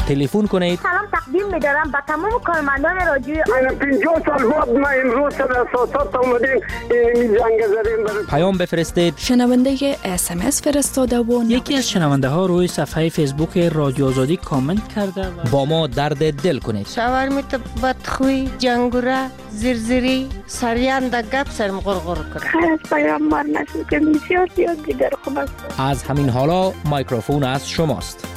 تلفن کنید. سلام تقدیم می‌دارم به تمام کارمندان رادیو. من 50 سال بعد ما امروز سر اساسات اومدیم این جنگ زدیم. پیام بفرستید. شنونده SMS فرستاده و یکی از شنونده ها روی صفحه فیسبوک رادیو آزادی کامنت کرده و با ما درد دل کنید. شاورمیت بدخوی، جنگوره، زرزری، سریان در گپ سرم غرغر کنه. خیلی از پیامبر نشد که بسیار زیاد دیگر خوب است. از همین حالا میکروفون از شماست.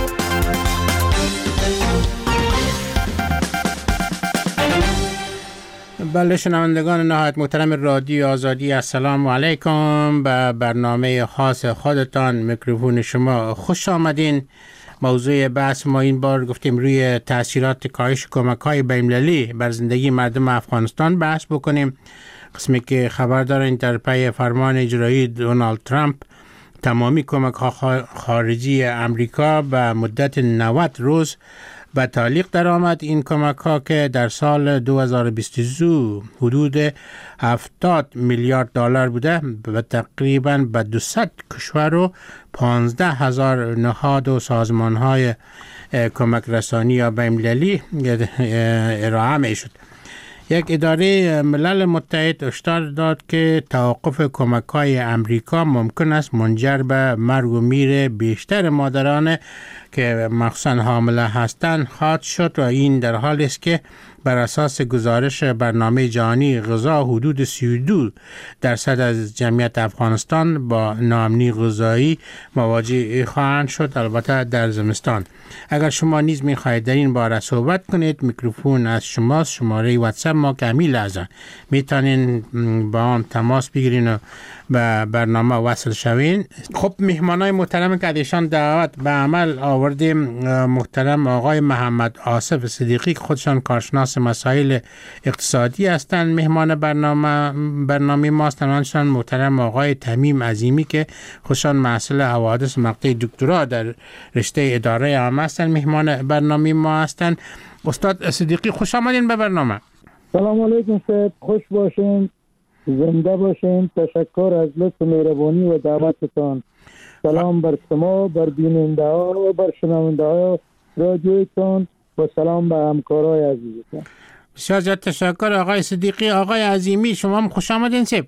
بله شنوندگان نهایت محترم رادیو آزادی، السلام علیکم. به برنامه خاص خودتان میکروفون شما خوش آمدین. موضوع بحث ما این بار گفتیم روی تاثیرات کاهش کمک‌های بین‌المللی بر زندگی مردم افغانستان بحث بکنیم. قسمی که خبر دارین در پی فرمان اجرایی دونالد ترامپ تمامی کمک‌ها خارجی امریکا به مدت 90 روز به تعلیق در آمد. این کمک‌ها که در سال 2022 حدود 70 میلیارد دلار بوده و تقریباً به 200 کشور و 15,000 نهاد و سازمان‌های کمک رسانی یا بین‌المللی ارائه می‌شد. یک اداره ملل متحد هشدار داد که توقف کمک‌های امریکا ممکن است منجر به مرگ و میر بیشتر مادران که مخصوصاً حامله هستند خواهد شد و این در حالی است که بر اساس گزارش برنامه جهانی غذا حدود 32% از جمعیت افغانستان با ناامنی غذایی مواجه خواهند شد، البته در زمستان. اگر شما نیز می‌خواهید در این باره صحبت کنید، میکروفون از شماست. شماره واتساپ ما که همین لحظه میتونین با هم تماس بگیرین و به برنامه وصل شوین. خب مهمانای محترم که ایشان دعوت به عمل آوردیم، محترم آقای محمد آصف صدیقی که خودشان کارشناس مسائل اقتصادی هستند، مهمان برنامه ما هستند. محترم آقای تمیم عظیمی که خودشان محصل حوادث مقطع دکترا در رشته اداره عامه هستند، مهمان برنامه ما هستند. استاد صدیقی خوش آمدین به برنامه. سلام علیکم صاحب، خوش باشین، زنده باشین. تشکر از لطف و مهربانی و دعوتتان. سلام بر شما، بر بیننده ها و بر شنونده ها رادیوتان و سلام به همکارای عزیزتان. بسیار زیاد تشکر آقای صدیقی. آقای عظیمی شما هم خوش آمدین صاحب.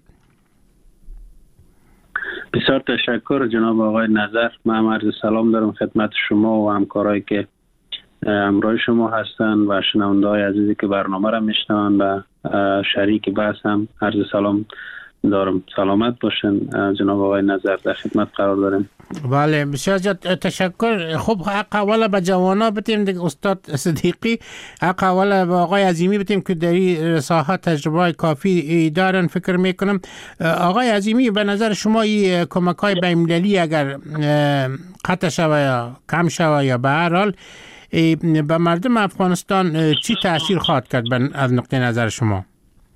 بسیار تشکر جناب آقای نظر. من عرض سلام دارم خدمت شما و همکارایی که همراه شما هستن و شنونده های عزیزی که برنامه را میشنون و شریک بحث هم عرض سلام دارم. سلامت باشن جناب آقای نظر، در خدمت قرار داریم. بله بسیار زیاد تشکر. خب حق اول به جوانا بتیم دیگه استاد صدیقی، حق اول به آقای عظیمی بتیم که در این ساحه تجربه کافی دارن فکر میکنم. آقای عظیمی به نظر شما این کمک‌های بین‌المللی اگر قطع شوه یا کم شوه یا به هر حال به مردم افغانستان چی تأثیر خواهد کرد از نقطه نظر شما؟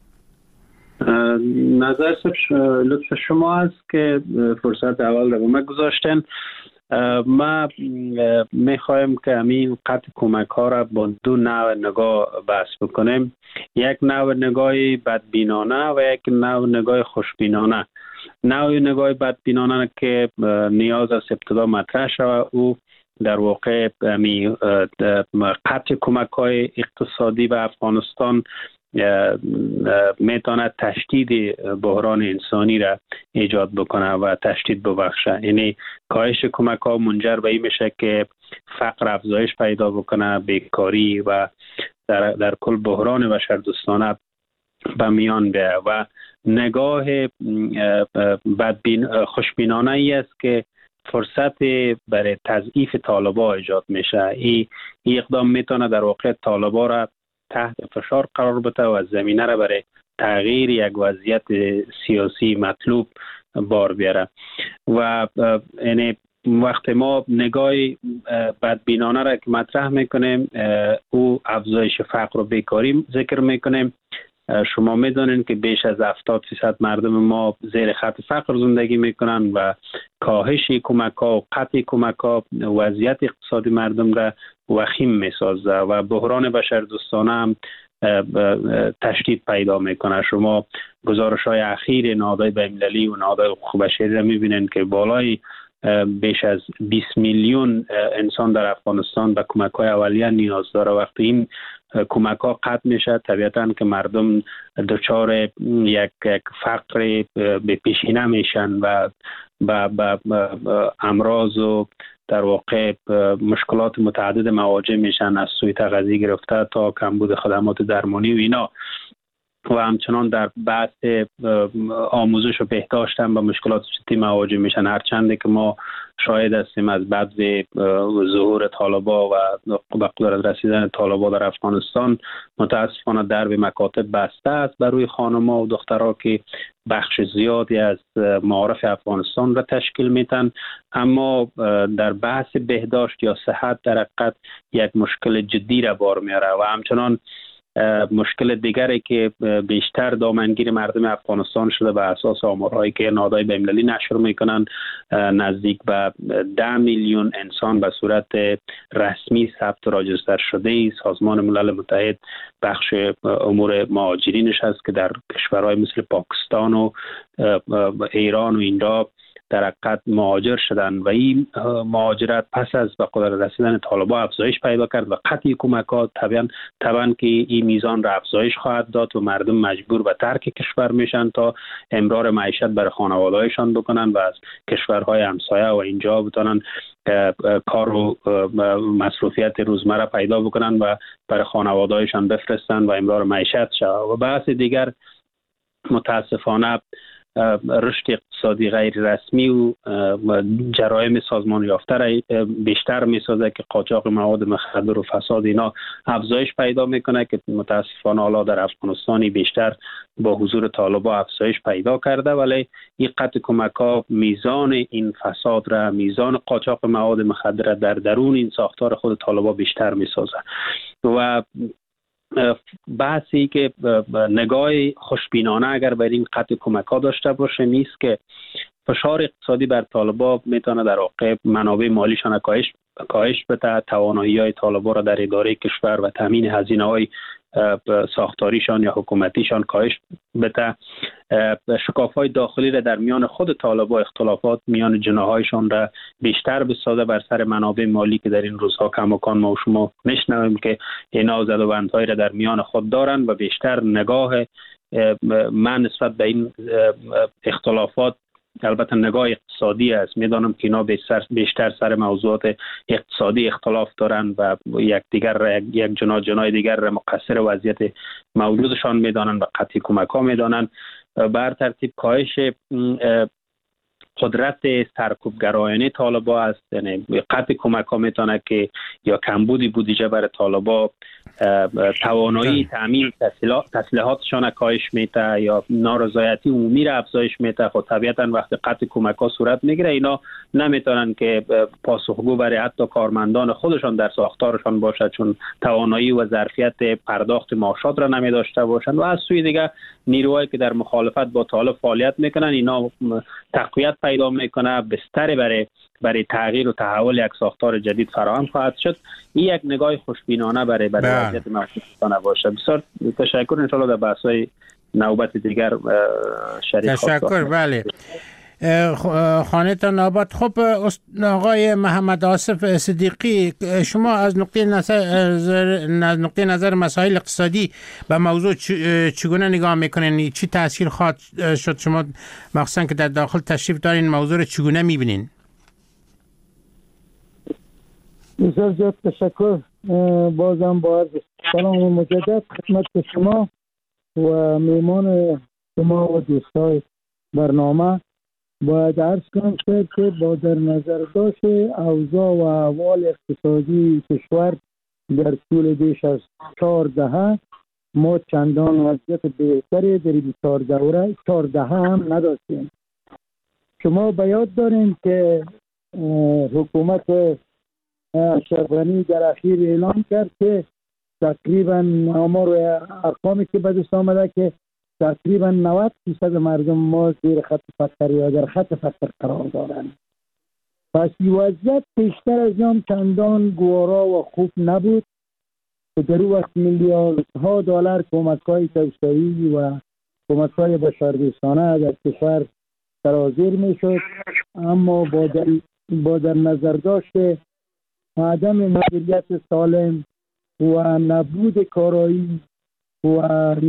نظر لطف شما است که فرصت اول رو ما گذاشتن. ما میخوایم که همین قطع کمک ها را با دو نوع نگاه بحث بکنیم. یک نوع نگاه بدبینانه و یک نوع نگاه خوشبینانه. نوع نگاه بدبینانه که نیاز از ابتدا مطرح شود او در واقع قطع کمک های اقتصادی به افغانستان میتواند تشدید بحران انسانی را ایجاد بکنه و تشدید ببخشه. یعنی کاهش کمک ها منجر به این میشه که فقر افزایش پیدا بکنه، بیکاری و در کل بحران بشردوستانه به میان بیاید و نگاه خوشبینانه ای است که فرصت برای تضعیف طالبان ایجاد میشه. این اقدام میتونه در واقع طالبان را تحت فشار قرار بده و زمینه را برای تغییر یک وضعیت سیاسی مطلوب بار بیاره. و یعنی وقتی ما نگاه بدبینانه را که مطرح میکنیم، او افزایش فقر و بیکاری ذکر میکنیم. شما میدونین که بیش از 70% مردم ما زیر خط فقر زندگی میکنن و کاهش کمک ها و قطع کمک ها وضعیت اقتصادی مردم را وخیم میسازه و بحران بشردوستانه هم تشدید پیدا میکنه. شما گزارش های اخیر نهادهای بین‌المللی و نهادهای حقوق بشری را میبینین که بالای بیش از 20 میلیون انسان در افغانستان به کمک‌های اولیه نیاز داره. وقتی این کمک‌ها قطع میشه طبیعتاً که مردم دچار یک فقر به پیشینه میشن و با امراض و در واقع مشکلات متعدد مواجه میشن، از سوی تغذیه گرفته تا کمبود خدمات درمانی و اینا، و همچنان در بحث آموزش و بهداشت هم با مشکلات جدی مواجه میشن. هرچند که ما شاهد هستیم از بعد ظهور طالبا و به قدرت رسیدن طالبا در افغانستان متاسفانه درب مکاتب بسته است برای خانم‌ها و دخترها که بخش زیادی از معارف افغانستان را تشکیل میتن، اما در بحث بهداشت یا صحت در حقیقت یک مشکل جدی را بار میاره. و همچنان مشکل دیگری که بیشتر دامنگیر مردم افغانستان شده به اساس آمارهایی که نهادهای بین‌المللی نشر میکنن، نزدیک به 10 میلیون انسان به صورت رسمی ثبت راجستر شده سازمان ملل متحد بخش امور مهاجرینش هست که در کشورهای مثل پاکستان و ایران و اینجا در حقیقت مهاجر شدن و این مهاجرت پس از به قدرت رسیدن طالبان افزایش پیدا کرد و قطعی کمکات طبعا که این میزان را افزایش خواهد داد و مردم مجبور به ترک کشور میشن تا امرار معیشت برای خانواده‌هایشان بکنن و از کشورهای همسایه و اینجا بتونن کار و مصروفیت روزمره پیدا بکنن و برای خانواده‌هایشان بفرستن و امرار معیشت شود. و بحث دیگر متاسفانه رشد اقتصادی غیر رسمی و جرایم سازمان یافته را بیشتر میسازه که قاچاق مواد مخدر و فساد اینا افزایش پیدا میکنه که متاسفانه حالا در افغانستانی بیشتر با حضور طالبان افزایش پیدا کرده، ولی این قطع کمک‌ها میزان این فساد را، میزان قاچاق مواد مخدر در درون این ساختار خود طالبان بیشتر میسازه. و بحثی که نگاه خوشبینانه اگر بر این قطع کمک‌ها داشته باشه نیست که فشار اقتصادی بر طالبان میتونه در واقع منابع مالیشان کاهش بده، توانایی‌های طالبان را در اداره کشور و تامین هزینه‌های ساختاریشان یا حکومتیشان کاهش بده، شکاف‌های داخلی را در میان خود طالبان، اختلافات میان جناح‌هایشان را بیشتر بسازه بر سر منابع مالی که در این روزها کماکان ما و شما میشنویم که اینا زدوبندهایی را در میان خود دارن و بیشتر نگاه من نسبت به این اختلافات البته نگاه اقتصادی است. میدانم که اینا بیشتر سر موضوعات اقتصادی اختلاف دارن و یک جناح دیگر را مقصر وضعیت موجودشان میدانن و قطعی کمک ها میدانن. بر ترتیب کاهش قدرت سرکوبگرایانه طالبان است، یعنی قطع کمک ها میتونه که یا کمبودی بودجه برای طالبان توانایی تامین تسلیحاتشان کاهش میده یا نارضایتی عمومی را افزایش میده. خب طبیعتا وقتی قطع کمک ها صورت میگیره اینا نمیتونن که پاسخگو برای حتی کارمندان خودشان در ساختارشان باشد، چون توانایی و ظرفیت پرداخت معاشات را نمی داشته باشند و از سوی دیگه نیروهایی که در مخالفت با طالب فعالیت میکنن اینا تقویت پیدا میکنه، بستر برای تغییر و تحول یک ساختار جدید فراهم خواهد شد. این یک نگاه خوشبینانه برای وضعیت موجود باشه. بسیار تشکر، ان شاء الله در بحث‌های نوبت دیگر شریک خواهیم. تشکر. بله خانه‌تان آباد. خب آقای محمد آصف صدیقی، شما از نقطه نظر مسائل اقتصادی به موضوع چگونه نگاه میکنین؟ چی تاثیر خواهد شد؟ شما مخصوصا که در داخل تشریف دارین موضوع رو چگونه میبینین؟ بسیار زیاد تشکر. بازم با عرض سلام مجدد خدمت شما و میمان شما و دوستای برنامه. باید عرض کنم که با در نظر داشت اوضاع و احوال اقتصادی کشور در طول بیش از 4 دهه ما چندان وضعیت بهتری در این 4 دهه هم نداشتیم. شما به یاد دارین که حکومت اشرف غنی در اخیر اعلام کرد که تقریبا آمار و ارقامی که به دست آمده که تقریبا 90% مردم ما زیر خط فقر یا در خط فقر قرار دارند. پس این وضعیت بیشتر از این چندان گوارا و خوب نبود که در اون وقت میلیاردها دلار کمک‌های توسعه‌ای و کمک‌های بشردوستانه در کشور سرازیر میشد، اما با در نظر داشته عدم مدیریت سالم و نبود کارایی و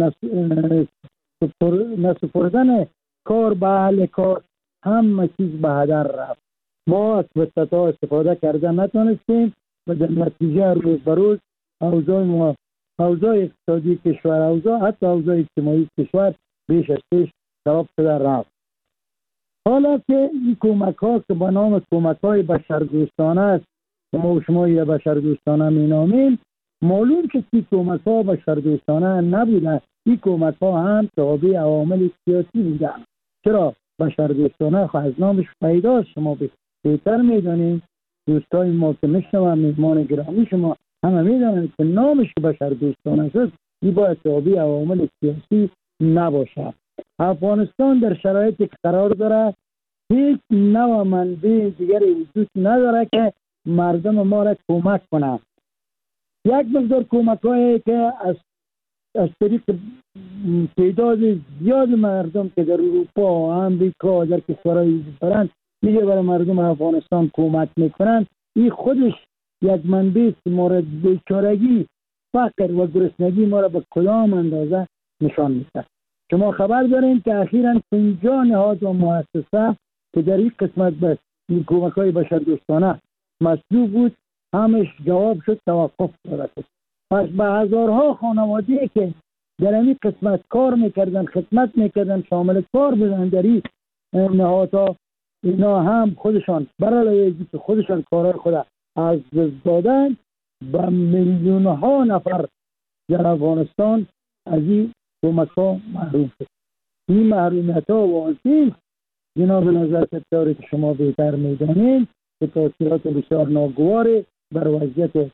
نسپردن کار به اهل کار همه چیز به هدر رفت. ما از فرصت‌ها استفاده کرده نتونستیم و در نتیجه روز به روز اوضاع اقتصادی کشور، حتی اوضاع اجتماعی کشور بیش از پیش خراب شده رفت. حالا که این کمک‌ها که به نام کمک‌های بشردوستانه است و ما و شما یا بشردوستانه می‌نامیم، معلوم که این کمک‌ها بشردوستانه نبوده. این کمک‌ها هم تابع عوامل سیاسی بودند. چرا؟ بشردوستانه خب از نامش پیداست، شما بهتر می‌دانید. دوستای ما که میشنوند، میهمان گرامی شما همه می‌دانند که نامش بشردوستانه است، این باید تابع عوامل سیاسی نباشه. افغانستان در شرایطی که قرار داره هیچ نوع منبع دیگری وجود نداره که مردم ما را کمک کنه. یک مقدار کمک‌هایی که از طریق تعداد زیاد مردم که در اروپا و امریکا در کشورهای دارند میگه برای مردم افغانستان کمک میکنن، این خودش یک منبع مورد بیچارگی، فقر و گرسنگی ما را به کدام اندازه نشان میده. شما خبر دارین که اخیراً 50 نهاد و مؤسسه که در این قسمت به کمک‌های بشردوستانه مطلوب بود، همش جواب شد توقف داده شد. پس به هزارها خانواده که در این قسمت کار میکردن، خدمت میکردن، شامل کار بودن در این نهادها، اینا هم خودشان برای که خودشان کارهای خود از دست دادن، به میلیون‌ها نفر در افغانستان از این کمک‌ها محروم شد. این محرومیت‌ها واضحه جناب نظر کتاری که شما بهتر می‌دانید که تاثیرات بسیار ناگوار بر وضعیت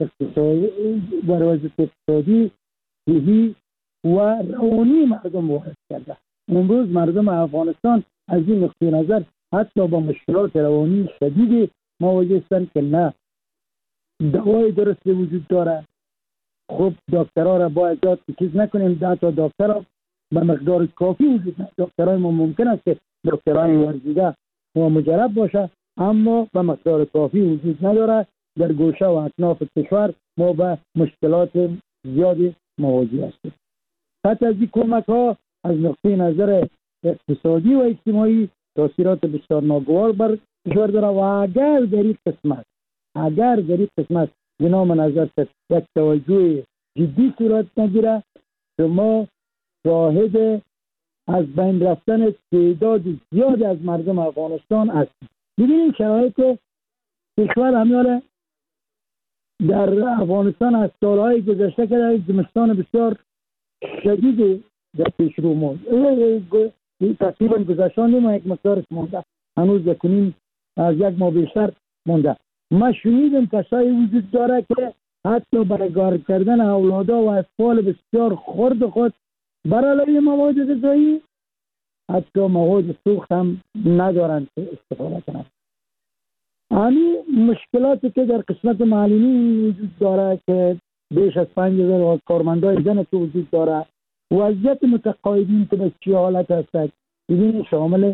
اقتصادی، صحی و روانی مردم وارد کرده. امروز مردم افغانستان از این نقطه نظر حتی با مشکلات روانی شدیدی مواجه هستند که نه دوای درستی وجود داره. خب دکترها را باید داد که چیز نکنیم، 10 تا دکتر را به مقدار کافی وجود نداره. دکترهای ما ممکن است که دکترهای ورزیده و مجرب باشه، اما به مقدار کافی وجود نداره. در گوشه و اطراف کشور ما به مشکلات زیادی مواجه هستیم. حتی از این کمک ها از نقطه نظر اقتصادی و اجتماعی تاثیرات بسیار ناگوار بر کشور داره و اگر در این قسمت جناب نظر یک توجه جدی صورت نگیره، شما شاهد از بین رفتن تعداد زیاد از مردم افغانستان هستید. ببینید شرایط کشور همیاره در افغانستان از سالهای گذشته که در زمستان بسیار شدید در پیش رو ما تقریبا گذشتان ما یک مقدارش مونده، هنوز از یک ماه بیشتر مونده. ما شنیدم کسایی وجود داره که حتی برای کار کردن اولادا و اطفال بسیار خرد خود برای مواد غذایی حتی مواد سوخت هم ندارند که استفاده کنند. همین مشکلاتی که در قسمت معلمی وجود داره که بیش از 5000 کارمندای زن که وجود داره، وضعیت متقاعدین که به چه حالت هستند، ببینید شامل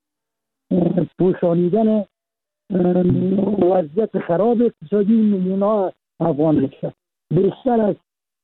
پوشانیدن وضعیت خراب اقتصادی میلیون‌ها افغان میشه. بیشتر از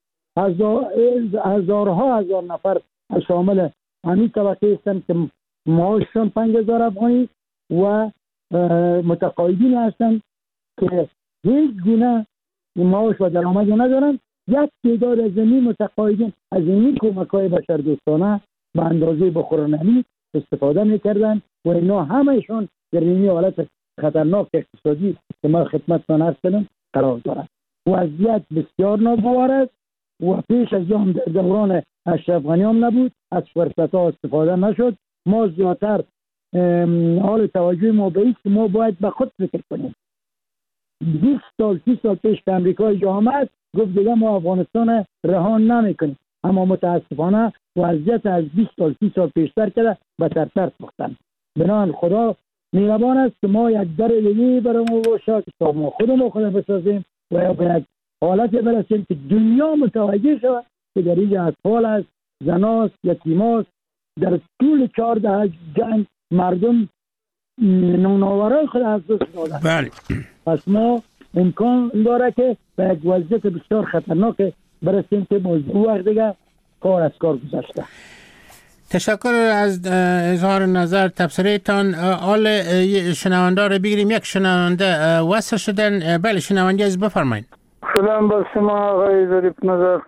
هزارها هزار نفر شامل همین طبقه هستند که معاششان 5000 افغانی و متقاعدین هستند که هیچ گونه معاش و درآمدی ندارند. یک تعداد از این متقاعدین از این کمک‌های بشردوستانه به اندازه بخورنمی استفاده می‌کردند و اینا همه‌شون در این حالت خطرناک اقتصادی که ما خدمتتان عرض کردم قرار دارند. وضعیت بسیار ناگوار است و پیش از آن در دوران اشرف غنی هم نبود، از فرصت‌ها استفاده نشد. ما زیادتر حال توجه ما به است که ما باید به خود فکر کنیم. 20 سال 30 سال پیش که امریکای جامعه گفت دیگه ما افغانستان رها نمی‌کنیم، اما متاسفانه وضعیت از 20 سال 30 سال پیشتر کرده به ترتر ساختن. بنابراین خدا مهربان است که ما یک در دیگه برای ما باشه که ما خودمون بسازیم و به یک حالت برسیم که دنیا متوجه شود که در اینجا اطفال است، زناست، یتیماست، در طول 14 جنگ مردم نوناورای خود از دست دادن. بله. پس ما امکان داره که به یک وضعیت بسیار خطرناک برسیم که موضوع وقت دیگه کار از کار گذاشته. تشکر از اظهار نظر تبصره تان. آل شنونده رو بگیریم. یک شنونده وصل شدن. بله شنونده از بفرمایید. سلام بر شما آقای ظریف نظر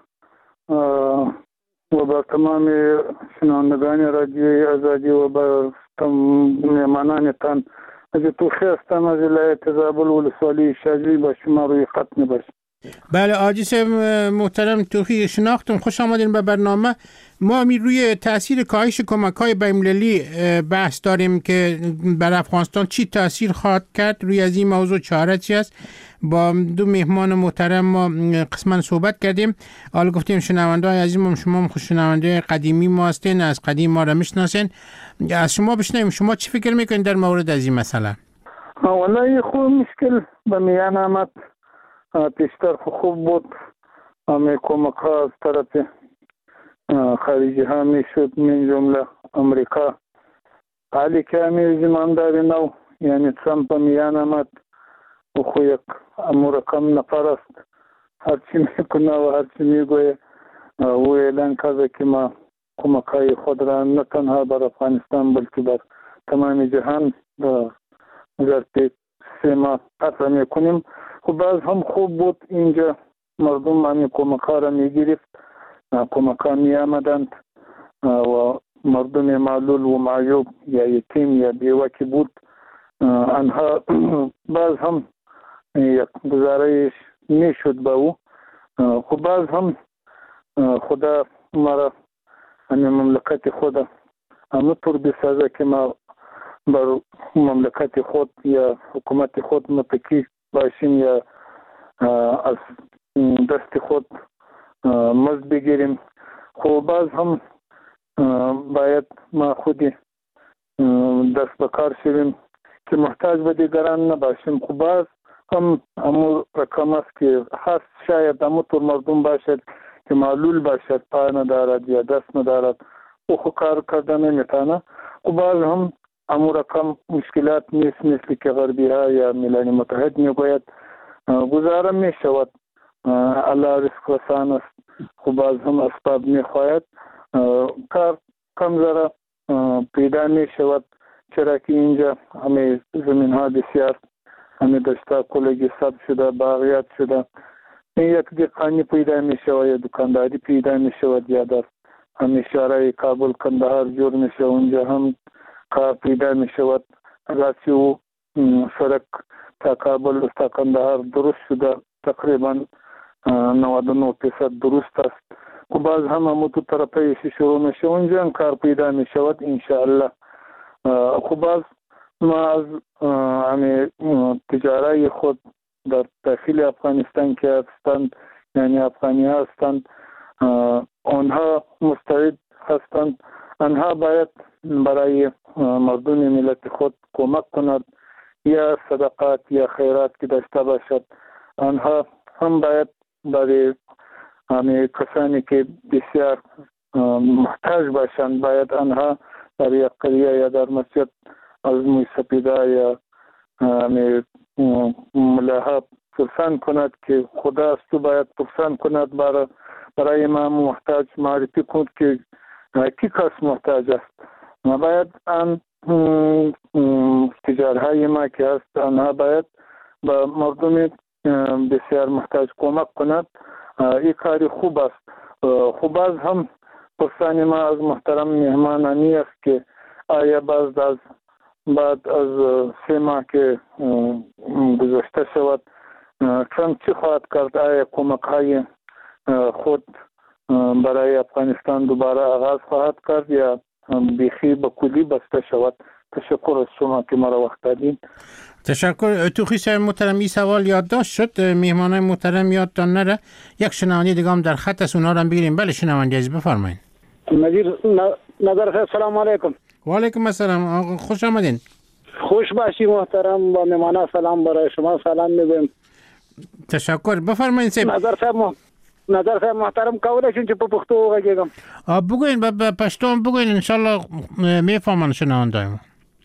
و بر تمام شنوندگان رادیوی آزادی و بر مهمانانتان. از توخی هستم از ولایت زابل ولسوالی شاجوی با شما روی خط میباشم. بله آجیس محترم توخی شناختم، خوش آمدین به برنامه. ما روی تاثیر کاهش کمک‌های بین‌المللی بحث داریم که بر افغانستان چی تاثیر خواهد کرد. روی از این موضوع چاره چی است؟ با دو مهمان محترم ما قسما صحبت کردیم. حالا گفتیم شنونده‌های عزیزم شما شنونده قدیمی ما هستین، از قدیم ما را میشناسین. از شما بشنویم شما چی فکر میکنین در مورد از این مسئله؟ والله خوب مشکل به میان آمد. پیشتر خوب بود. همه کمک‌ها از طرف خارجی ها میشد من جمله امریکا. حالی که همه زماندار نو یعنی ترامپ میان آمد و خو یک رقم نفر است. هرچی میکنه و هرچی میگویه و اعلان کرده که ما کمک‌های خود را نه تنها بر افغانستان بلکه بر تمام جهان در سه ماه قطع میکنیم. خب باز هم خوب بود اینجا مردم همین کمک‌ها را میگرفت. کمک‌ها می آمدند و مردم معلول و معیوب یا یتیم یا بیوه که بود آنها باز هم یک گزارش میشد به او. خب باز هم خدا مرا همین مملکت خود همونطور بسازه که ما بر مملکت خود یا حکومت خود متکی باشیم یا از دست خود مزد بگیریم. خب باز هم باید ما خودی دست بکار شویم که محتاج به دیگران نباشیم. خب باز هم همون رقم است که هست شاید همونطور مردم باشد که معلول باشد، پای ندارد یا دست ندارد او خود کار کردن نمیتانه. خب باز هم همون رقم مشکلات نیست مثل که غربی ها یا ملل متحد میگوید گزاره می شود. الله رزق رسان است. خب باز هم اسباب می خواهد کار کم ذره پیدا می شود چرا که اینجا همه زمین ها بسیار همه دشتا کلگی سب شده، باغیات شده. این یک دقانی پیدا می شود یا دکانداری پیدا می شود یا در همه شهرهای کابل کندهار جور می شود اونجا هم کار پیدا می شود. راسی و سرک تا کابل تا کندهار درست شده تقریبا 99% درست است. و باز هم همون تو طرفه شروع میشه اونجا هم کار پیدا می شود انشاءالله. خب باز ما از همه تجاره خود در داخل افغانستان که هستند یعنی افغانی هستند آنها مستعد هستند. آنها باید برای مردم ملت خود کمک کند یا صدقات یا خیرات که داشته باشد. آنها هم باید برای همه کسانی که بسیار محتاج باشند باید آنها در یک قریه یا در مسجد از موی سپیده یا ملاها پرسان کند که خدا است تو باید پرسان کند برای ما محتاج معرفی کند که کی کس محتاج است. ما باید آن تجارهای ما که هست آنها باید به مردم بسیار محتاج کمک کند. این کاری خوب است. خوب باز هم پرسان ما از محترم مهمانانی است که آیا بعد از 3 ماه که گذشته شود ترامپ چی خواهد کرد؟ آیا کمک های خود برای افغانستان دوباره آغاز خواهد کرد یا بیخی به کلی بسته شود؟ تشکر از شما که مرا وقت دادین. تشکر. توخی صاحب محترم این سوال یادداشت شد، میهمانای محترم یادتان نره. یک شنونده دیگه هم در خط است، اونا رو هم بگیریم. بله شنونده عزیز بفرمایید. نظر خیر. سلام علیکم. و علیکم السلام. خوش آمدین. خوش باشی محترم. با مهمانا سلام برای شما سلام میگم. تشکر. بفرمایید صاحب. نظر صاحب محترم کولی شون چې په پښتو وغږیږم. بگوین به پښتو بگوین ان شاء الله میفهمن شنونده.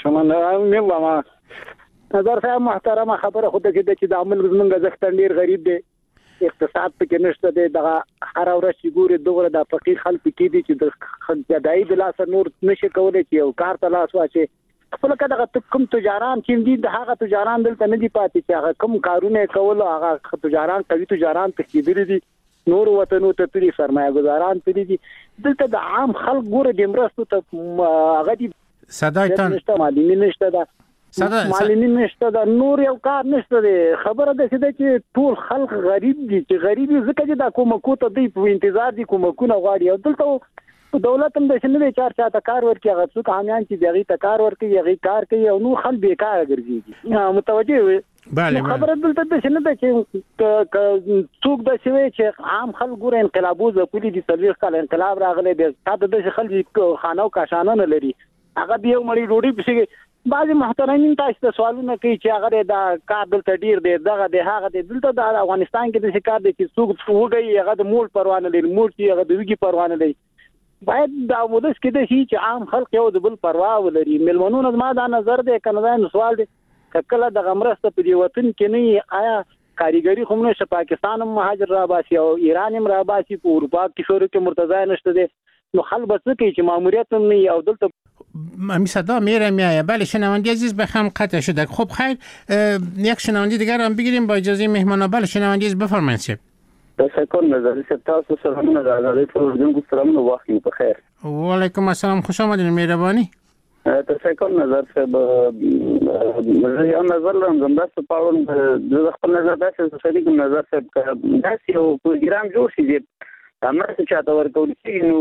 شما میگم نظر صاحب محترم خبره خود کې چې د عمل زمونږ ځکه ډیر غریب دی اقتصاد پکې نشته دی دغه هر ورځ چې ګوري دغه د فقیر خلک کې دي چې د جدای د لاس نور نشي کولای چې یو کار ته لاس واچي خپل کده کوم تجاران چې دي د هغه تجاران دلته نه دي پاتې چې هغه کوم کارونه کول هغه تجاران کوي تجاران تخديري دي نور وطنو ته تری سرمایه گذاران تری دي دلته د عام خلک ګوره د مرستو ته هغه دي صدایتان مالي نشته دا مالي نشته دا نور یو کار نشته دی خبره ده چې ټول خلک غریب دي چې غریب ځکه چې دا کومکو ته دی په انتظار دي کومکونه غواړي او دلته دولت هم د شنه چار چاته کار ورکړي هغه څوک حامیان چې دغه ته کار ورکړي هغه کار کوي او نو خل بیکار ګرځي متوجه وي بله خبره دلته د شنه ده چې څوک د شوی چې عام خلک ګور انقلابو ځپلي دي تلويخ کال انقلاب راغلی دی تاسو د خلک خانو کاشانه نه لري هغه به یو مړی ډوډۍ پسې بعضی محترمین تاسو ته سوالونه کوي چې هغه دا کار دلته ډیر دی دغه د هغه دلته د افغانستان کې د شکار دي چې څوک وګي هغه د مول پروانه لري مول چې هغه د وګي پروانه لري باید دا ودس کې د شي چې عام خلک یو د بل پروا ولري ملمنون ما دا نظر دی کنه دا سوال دی کله د غمرسته په دی وطن کې نه آیا کاریګری خو نه پاکستان هم مهاجر را باسي او ایران هم را باسي په اروپا کې شروع کې مرتضی نشته دی نو خل بس کې چې ماموریت هم نه او دلته می صدا میره میایه بله شنوندی عزیز بخم قطع شده خب خیر یک شنوندی دیگر هم بگیریم با اجازه مهمانا بله شنوندی عزیز بفرمایید شب تشکر نظری صاحب تاسو سلامونه د آزادۍ پروژن کو سلامونه واخلئ په خیر وعلیکم السلام خوش آمدید مهربانی تشکر نظر صاحب یو نظر لرم زموږ په اړه د خپل نظر داسې شریک نظر صاحب داسې یو پروګرام جوړ شي امرسته چاته ورکول شي نو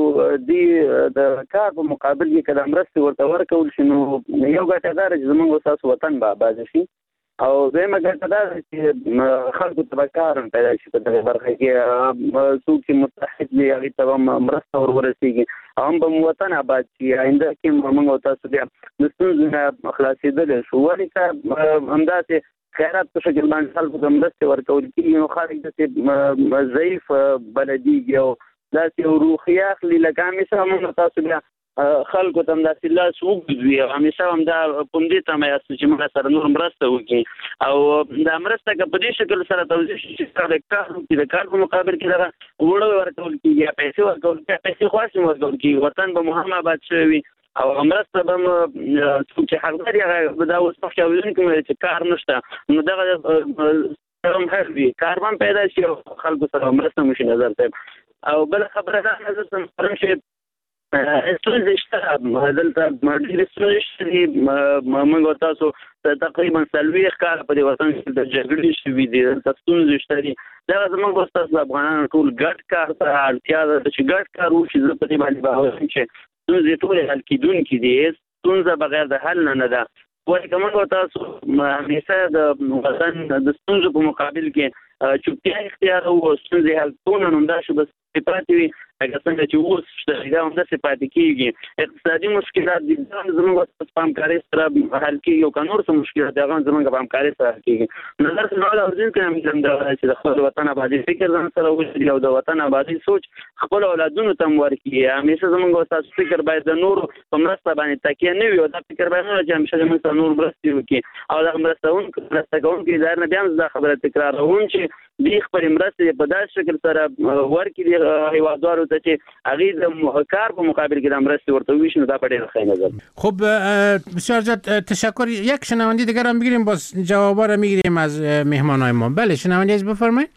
د کار په مقابل کې کله امرسته ورته ورکول شي نو یو ګټهدار چې زموږ تاسو وطن به آباد شي او زموږ ګټهدار چې خلکو ته کار پیدا شي په دغه برخه کې څوک چې متحد دي هغه ته امرسته ورسیږي هم به وطن آباد شي آینده کې موږ تاسو بیا د ستونزو خلاصېدل شو ولې همداسې خیرات په شکل باندې خلکو ته مرسته ورکول کېږي نو خلک داسې ضعیف بلدیږي او داسې یو روحیه اخلي لکه همیشه موږ تاسو بیا خلکو ته همداسې لاس اوږدوي او همیشه هم دا په همدې تمه یاست چې موږ سره نور مرسته وکړي او دا مرسته که په دې شکل سره توضیح شي چې د کار په مقابل کې دغه وړه ورکول کېږي یا پیسې ورکول کېږي پیسې خواص ورکول کېږي وطن به مو هم آباد شوی وي او مرسته به څوک چې حقدار هغه دا اوس مخکې اورېدونکي مې چې کار نشته نو دغه هم هر وي کار هم پیدا شي او خلکو سره مرسته وشي نظر صاحب او بله خبره دا نظر صاحب محترم چې ستونزې شته دلته ډېرې ستونزې شته دي موږ تاسو تقریبا 40 کاله په دې وطن کې د جګړې شوي دي دلته ستونزې شته دي دغه زموږ ستاسو افغانانو ټول ګډ کار ته اړتیا ده چې ګډ کار وشي زه په دې باندې باور یم چې ستونزې ټولې حل کېدونکې دي ستونزه بغیر د حل نه ده ولې که موږ تاسو همیشه د وطن د ستونزو په مقابل کې چوپتیا اختیار او ستونزې حل کول نو همداسې به پاتې وي لکه څنګه چې اوس شته دا همداسې پاتې کېږي اقتصادي مشکلات دي دا زموږ په همکارۍ سره حل کېږي او که نور څه مشکلات دي هغه هم زموږ په همکارۍ سره حل کېږي نظر صاحب اورېدونکي هم همدا چې د خپل وطن آبادۍ فکر ځان سره ولري او د وطن آبادۍ سوچ خپل اولادونو ته هم ورکړي همیشه زموږ ستاسو فکر باید د نورو په مرسته باندې تکیه نه وي او دا فکر باید نه وي چې همیشه زموږ سره نور مرستې وکړي او دغه مرسته کوونکي ظاهر نه بیا هم دا خبره تکراروم چې دوی خپلې مرستې په داسې شکل سره ورکړي هیوادوالو ته چې هغوی د کار په مقابل کې د مرستې ورته وویشي نو دا په ډېر ښه نظر خب بسیار زیاد تشکر یک شنوندی دیگر هم بگیریم باز جوابا رو میگیریم از مهمانای ما بله شنوندی از بفرمایید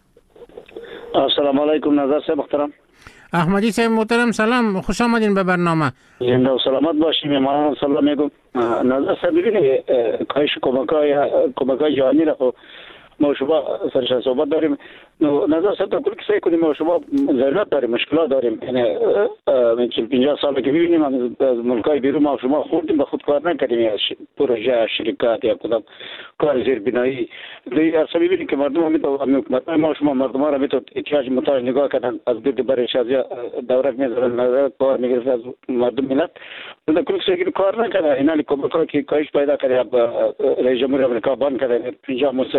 السلام علیکم نظر صاحب محترم احمدی صاحب محترم سلام خوش آمدین به برنامه زنده و سلامت باشیم مهمانان سلام میگم نظر صاحب ببینید کاهش کمک‌های جهانی را ما شما سرش صحبت داریم نظر صاحب کل کسی کنیم ما شما ضرورت داریم مشکلات داریم یعنی من 50 سال که می‌بینیم از ملک‌های بیرون ما شما خوردیم به خود کار نکردیم پروژه شرکت یا کدام کار زیربنایی اصلا می‌بینیم که مردم هم ما شما مردم ها را میتون احتیاج محتاج نگاه کردن از دور برای شازی دوره میذارن نظر کار میگیرن از مردم ملت در کل کسی که کار نکرده اینا کمک‌ها که کاهش پیدا کرده رئیس جمهور آمریکا بان کرده 50 مصر شما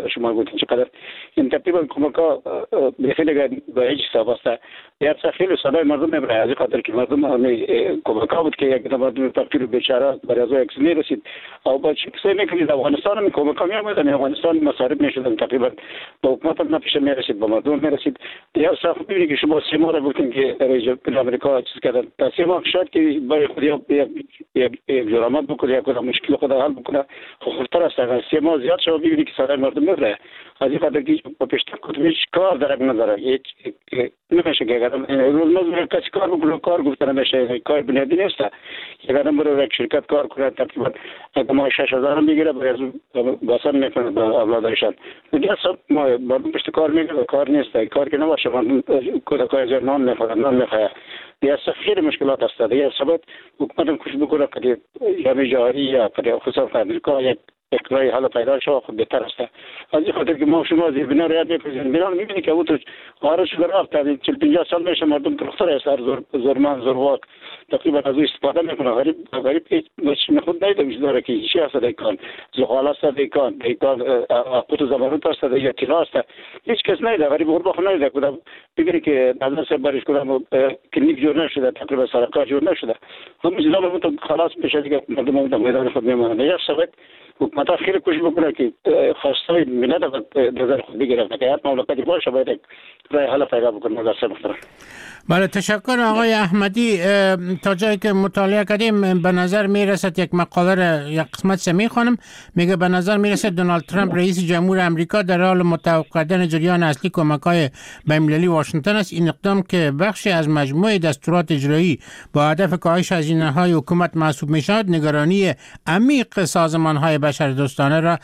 بودن چقدر این تقریبا کمک‌ها بخیلی به هیچ حساب است. یا خیلی صدای مردم میبره از خاطر که مردم کمک‌ها بود که یک مردم فقیر بیچاره برای از یک سنی رسید. او با چیزی میکنید افغانستان هم کمک‌ها می‌آمدن، افغانستان مصارف می‌شدن تقریبا به حکومت هم نفیش میرسید، به مردم میرسید. یا صاحب ببینید که شما 3 ماه را گفتین که رئیس آمریکا چیز کردن، تا 3 ماه شاید که برای خود یک جرامت بکنه یا کدام مشکل خود حل بکنه خوبتر است. اگر 3 ماه زیاد شما ببینید که صدای مردم میبره از این خاطر که با پیشتر کدوم هیچ کار درک نداره، هیچ نمیشه که اگر روزمره کسی کار بکنه کار گفته نمیشه، کار بنیادی نیست. اگر برای یک شرکت کار کنه تقریبا اگر ما 6000 میگیره برای از باسن میکنه به اولادشان. دیگه سب ما مردم پشت کار میگیره کار نیست، کار که نباشه مردم کدای زیر نان میخوره. دیگه خیلی مشکلات است. دیگه سبب حکومت کوشش بکنه که جامعه جهانی یا خصوصا امریکا یک رای حل پیدا شد خود بهتر است. از این خاطر که ما شما بنا رعایت میکنیم بنا میبینید که اوت خارج شده رفت 40-50 سال میشه مردم ترختر است، زورمان زورواک تقریبا از استفاده میکنه. غریب هیچ خود نیده داره که چی است دیکان زغال است دیکان قوت زمانوت است یا طلا است، هیچ کس نیده. غریب غربا نیده کدام ببینید که نظر سر برش کدام کلینیک جور نشده، تقریبا سرکار جور نشده. همون چیزا رو خلاص میشه دیگه مردم در میدان خود میمونن. یا سبب حکومت خیلی کوشش بکنه که خواستای ملت نظر خود بگیره که هر مملکتی باشه باید رای حل پیدا بکنه. نظر سر محترم. بله تشکر آقای احمدی. تا جایی که مطالعه کردیم به نظر میرسد یک مقاله را یک قسمت میخوانم، میگه به نظر میرسد دونالد ترامپ رئیس جمهور امریکا در حال متوقف کردن جریان اصلی کمک‌های بین‌المللی واشنگتن است. این اقدام که بخشی از مجموعه دستورات اجرایی با هدف کاهش هزینه‌های حکومت محسوب میشود، نگرانی عمیق سازمان‌های بشردوستانه را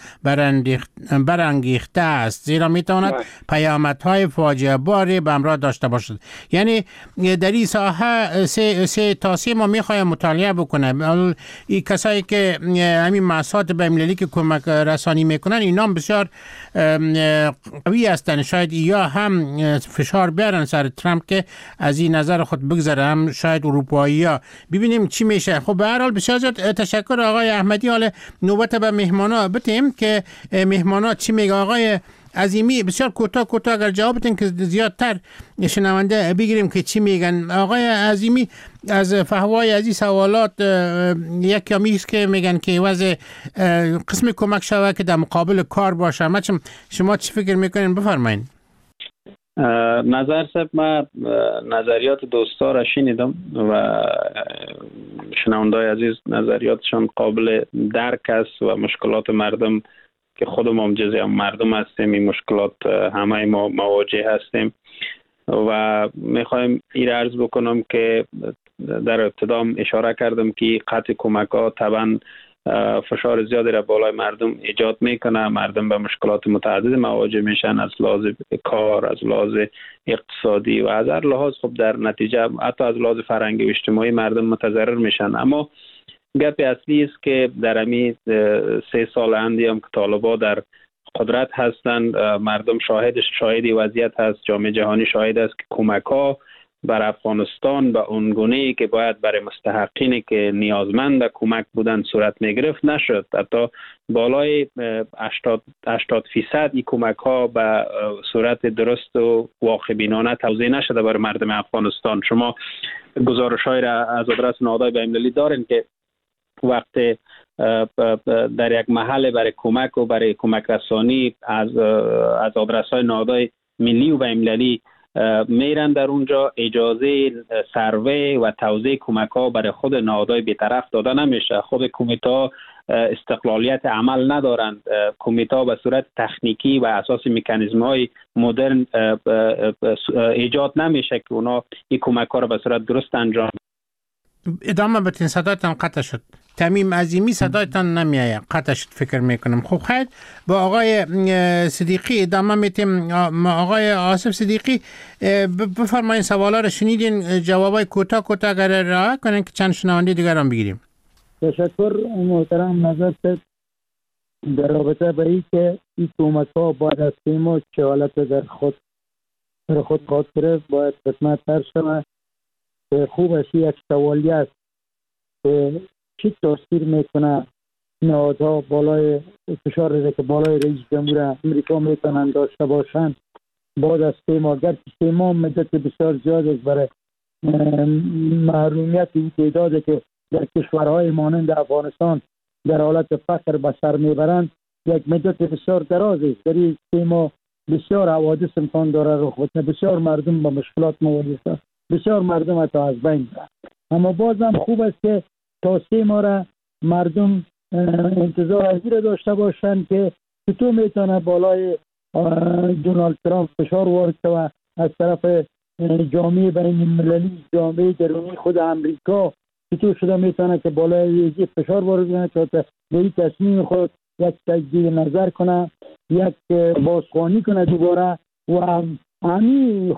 برانگیخته است، زیرا میتواند پیامدهای فاجعه باری به همراه داشته باشد. یعنی در این ساحه 3 ماه میخوایم مطالعه بکنه. این کسایی که همین مؤسسات بین‌المللی که کمک رسانی میکنن اینا بسیار قوی هستن، شاید یا هم فشار بیارن سر ترامپ که از این نظر خود بگذره، هم شاید اروپایی‌ها. ببینیم چی میشه. خب به هر حال بسیار زیاد تشکر آقای احمدی. حالا نوبت به مهمانا بتیم که مهمانا چی میگه. آقای عظیمی بسیار کوتاه اگر جواب بدین که زیادتر شنونده بگیریم که چی میگن. آقای عظیمی از فهوای از این سوالات یک کمی است که میگن که وضع قسم کمک شود که در مقابل کار باشه. شما چی فکر میکنین؟ بفرمایید. نظر صاحب ما نظریات دوستا را شنیدم و شنوندای عزیز نظریاتشان قابل درک است و مشکلات مردم که خودم هم جزئی مردم هستیم، این مشکلات همه ما مواجه هستیم و میخوایم این عرض بکنم که در ابتدام اشاره کردم که قطع کمک ها طبعا فشار زیادی را بالای مردم ایجاد میکنه. مردم به مشکلات متعدد مواجه میشن، از لحاظ کار، از لحاظ اقتصادی و از هر لحاظ. خب در نتیجه حتی از لحاظ فرهنگی و اجتماعی مردم متضرر میشن. اما گپ اصلی است که در همین 3 سال اندی هم که طالبان در قدرت هستند، مردم شاهد وضعیت هست، جامعه جهانی شاهد است که کمک ها بر افغانستان به اون گونه‌ای که باید برای مستحقینی که نیازمند کمک بودن صورت میگرفت نشد. حتی بالای 80% این کمک ها به صورت درست و واقع بینانه توزیع نشده برای مردم افغانستان. شما گزارش های را از آدرس نهادهای بین‌المللی دارین که وقت در یک محل برای کمک و برای کمک رسانی از آدرس های نهادهای ملی و بین‌المللی میرن در اونجا، اجازه سروی و توزیع کمک ها برای خود نهادهای بی‌طرف داده نمیشه. خود کمیته ها استقلالیت عمل ندارند. کمیته ها به صورت تکنیکی و اساس مکانیزم های مدرن ایجاد نمیشه که اونا این کمک ها را به صورت درست انجام. ادامه بدین، صدایتان قطع شد. تمیم عظیمی صدایتان نمیایه، قطع شد فکر میکنم. خب خیر، با آقای صدیقی ادامه میتیم. آقای آصف صدیقی بفرمایید، سوالا رو شنیدین، جوابای کوتاه اگر رعایت کنین که چند شنونده دیگر هم بگیریم. تشکر محترم. نظر در رابطه با این که این کمک ها باید از ما چه حالت در خود خاطره باید خدمت تر شود. خوب است یک سوالی است که چی تاثیر میکنه نهادها بالای فشار رده که بالای رئیس جمهور امریکا میتونن داشته باشن بعد از 3 ماه، گرچه 3 ماه مدت بسیار زیاد است برای محرومیت این تعدادی که در کشورهای مانند افغانستان در حالت فقر به سر میبرند، یک مدت بسیار دراز است. در این 3 ماه بسیار حوادث امکان داره رخ بده، بسیار مردم با مشکلات مواجه هستند، بسیار مردم حتی از بین رفت. اما بازم خوب است که تا 3 ماه را مردم انتظار از این داشته باشند که چطور میتونه بالای دونالد ترامپ فشار وارد و از طرف جامعه بین المللی، جامعه درونی خود امریکا چطور شده میتونه که بالای فشار وارد کنه تا به این تصمیم خود یک تجدید نظر کنه، یک بازخوانی کنه دوباره و همین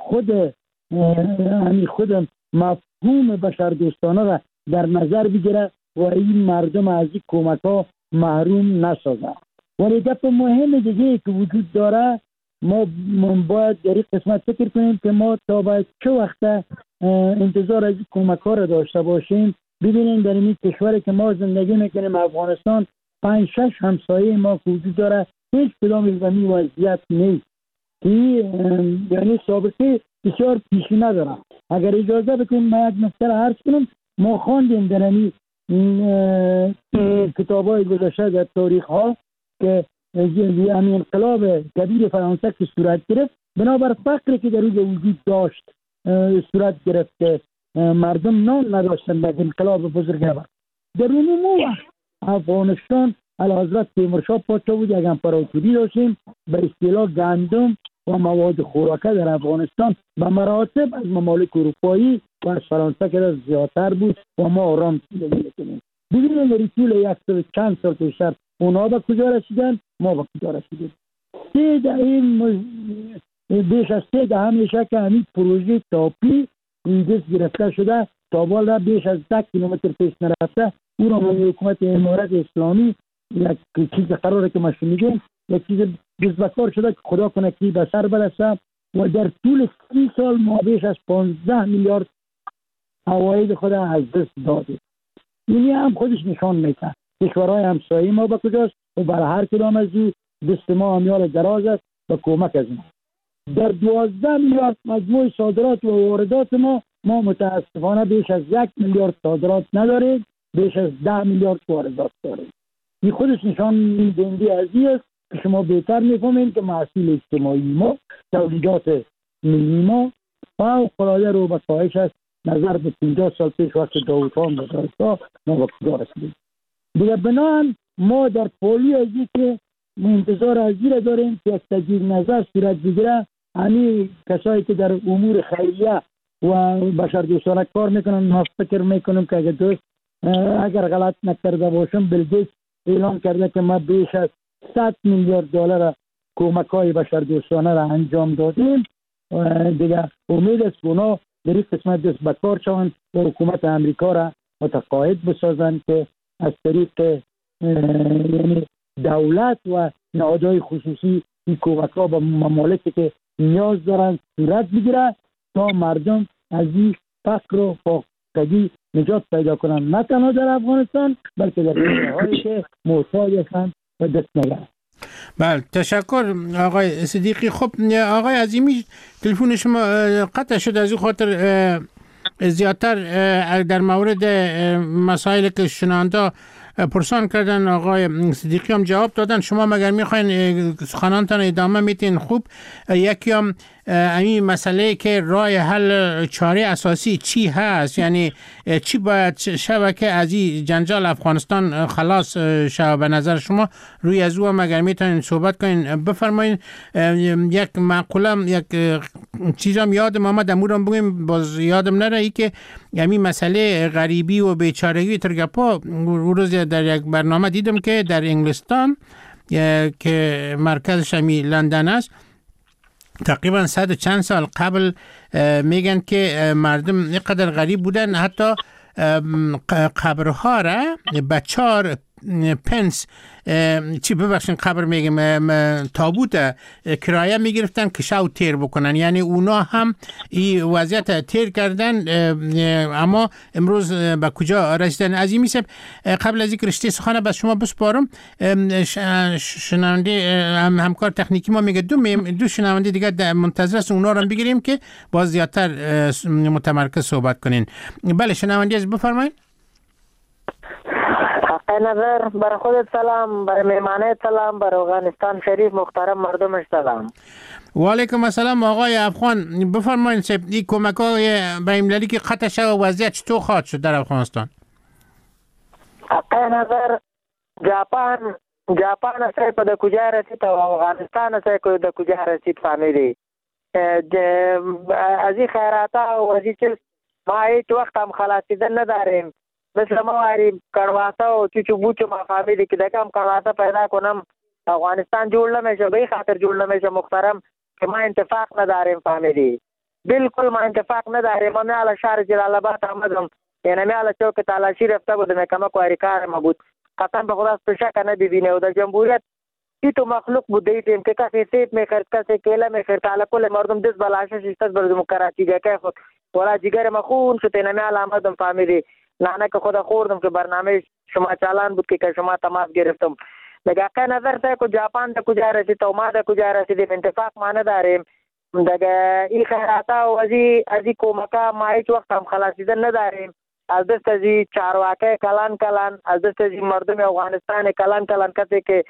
خود مفهوم بشردوستانه را در نظر بگیره و این مردم از این کمک ها محروم نسازه. ولی گپ مهم دیگه که وجود داره، ما باید در این قسمت فکر کنیم که ما تا باید چه وقت انتظار از این کمک ها را داشته باشیم. ببینیم در این کشوری که ما زندگی میکنیم افغانستان 5-6 همسایه ما وجود داره، هیچ کدام از این وضعیت نیست، یعنی سابقه بسیار پیشی نداره. اگر اجازه بکنیم ما یک نکته را عرض کنم، ما خواندیم در این کتاب‌های گذشته در تاریخ ها که انقلاب کبیر فرانسه که صورت گرفت بنابر فقری که در روز وجود داشت صورت گرفت که مردم نان نداشتن در انقلاب بزرگ بود. در اون وقت افغانستان علیحضرت تیمورشاه پادشاه بود، یک امپراتوری داشتیم به اصطلاح گندم و مواد خوراکه در افغانستان به مراتب از ممالک اروپایی و از فرانسه که زیادتر بود و ما آرام زندگی می‌کردیم. ببینید در طول 100 چند سال پیشتر اونا به کجا رسیدن، ما به کجا رسیدیم. بیش از 3 دهه میشه که همین پروژه تاپی دست گرفته شده، تا بالا بیش از 10 کیلومتر پیش نرفته. او را من حکومت امارت اسلامی یک چیز قراره که ما شنیدیم، یک چیز بزرگوار شده که خدا کنه که به سر برسه و در طول 30 سال ما بیش از 15 میلیارد عواید خود از دست دادیم. اینی هم خودش نشان میده کشورهای همسایه ما به کجاست و برای هر کدام از این دست ما امیال دراز است و کمک از ما. در 12 میلیارد مجموع صادرات و واردات ما متاسفانه بیش از 1 میلیارد صادرات نداریم، بیش از 10 میلیارد واردات داریم. این خودش نشان دهنده از این است که شما بهتر میفهمید که محصول اجتماعی ما، تولیدات ملی ما فوق‌العاده رو به کاهش است نظر به 50 سال پیش وقت داوود خان و دارستا ما به کجا رسیدیم. دیگه بنابراین ما در پولی از این که انتظار از این داریم که یک تجدید نظر صورت بگیره. همین کسایی که در امور خیریه و بشردوستانه کار میکنن، ما فکر میکنم که اگر غلط نکرده باشم بیل گیتس اعلام کرده که ما بیش از 100 میلیارد دلار کمک های بشردوستانه را انجام دادیم. دیگه امید است که اونا در این قسمت دست به کار شوند و حکومت امریکا را متقاعد بسازند که از طریق یعنی دولت و نهادهای خصوصی این کمک ها به ممالکی که نیاز دارند صورت بگیره تا مردم از این فقر و فاقگی نجات پیدا کنند، نه تنها در افغانستان بلکه در کشورهایی که محتاج هستند و دست نگیرند. بله، تشکر آقای صدیقی. خب آقای عظیمی، تلفن شما قطع شد، از این خاطر زیادتر در مورد مسائل که شنونده پرسان کردن آقای صدیقی هم جواب دادن. شما مگر میخواین سخنانتان ادامه میتین؟ خوب. یکی هم این مسئله که راه حل چاره اساسی چی هست، یعنی چی باید شبکه از این جنجال افغانستان خلاص شود به نظر شما؟ روی از او مگر میتونین صحبت کنین؟ بفرمایین. یک مقوله، یک چیزام یادم آمد امورم بگیم، باز یادم نره، ای که همین مسئله غریبی و بیچارگی ترگپا روز در یک برنامه دیدم که در انگلستان که مرکزش همین لندن است، تقریبا 100 چند سال قبل میگن که مردم اینقدر غریب بودن حتی قبرها را به 4 پنس چی ببخشین قبر میگم تابوت کرایه میگرفتن که شو تیر بکنن، یعنی اونا هم این وضعیت تیر کردن. اما امروز به کجا رسیدن؟ عزیزی میسم قبل از اینکه رشته سخن بس شما بسپارم، شنونده همکار تکنیکی ما میگه دو شنونده دیگه منتظر است، اونا رو بگیریم که باز زیادتر متمرکز صحبت کنین. بله شنونده از بفرمایید. نظر برای خودت سلام، برای مهمانه سلام، برای افغانستان شریف محترم مردمش سلام. و علیکم السلام آقای افغان، بفرمایید این کمک‌های بین‌المللی که قطع شد و وضعیت چطور خواهد شد در افغانستان؟ نظر جاپان اصلا به کجا رسید و افغانستان اصلا به کجا رسید فهمیدی؟ از این خیراتا و از این چیز ما هیچ وقت هم خلاصیدن نداریم. مثل ما واریم کرواسا و چوچو بوچو ما فهمیدی که دکم کرواسا پیدا کنم افغانستان جوړ نمیشه، به خاطر جوړ نمیشه محترم که ما اتفاق نداریم فهمیدی. بالکل ما اتفاق نداریم. ما میاله شهر جلال آباد آمدم، یعنی میاله چوک تالاشی رفته بودم کمک واری کارم بود. قطعا به خدا سپشا کنه ببینه و در جمهوریت ای تو مخلوق بوده ایم که کسی سیب میخرد، کسی کیله میخرد، حالا کل مردم دست بلاشش استاد بردم کراچی گه خود ولا جگر ما خون شد. اینا میاله آمدم فهمیدی. نه که خدا خوردم که برنامه شما چالان بود که شما تماس گرفتم. دیگه که نظر تا که ژاپن د کجا رسید و ما د کجا رسیدیم اتفاق ما نداریم. دیگه این خیراتا و از این کمکا ما هیچ وقت هم خلاصیدن نداریم. از دست از این چارواکه کلان از دست از این مردم افغانستان کلان کسی که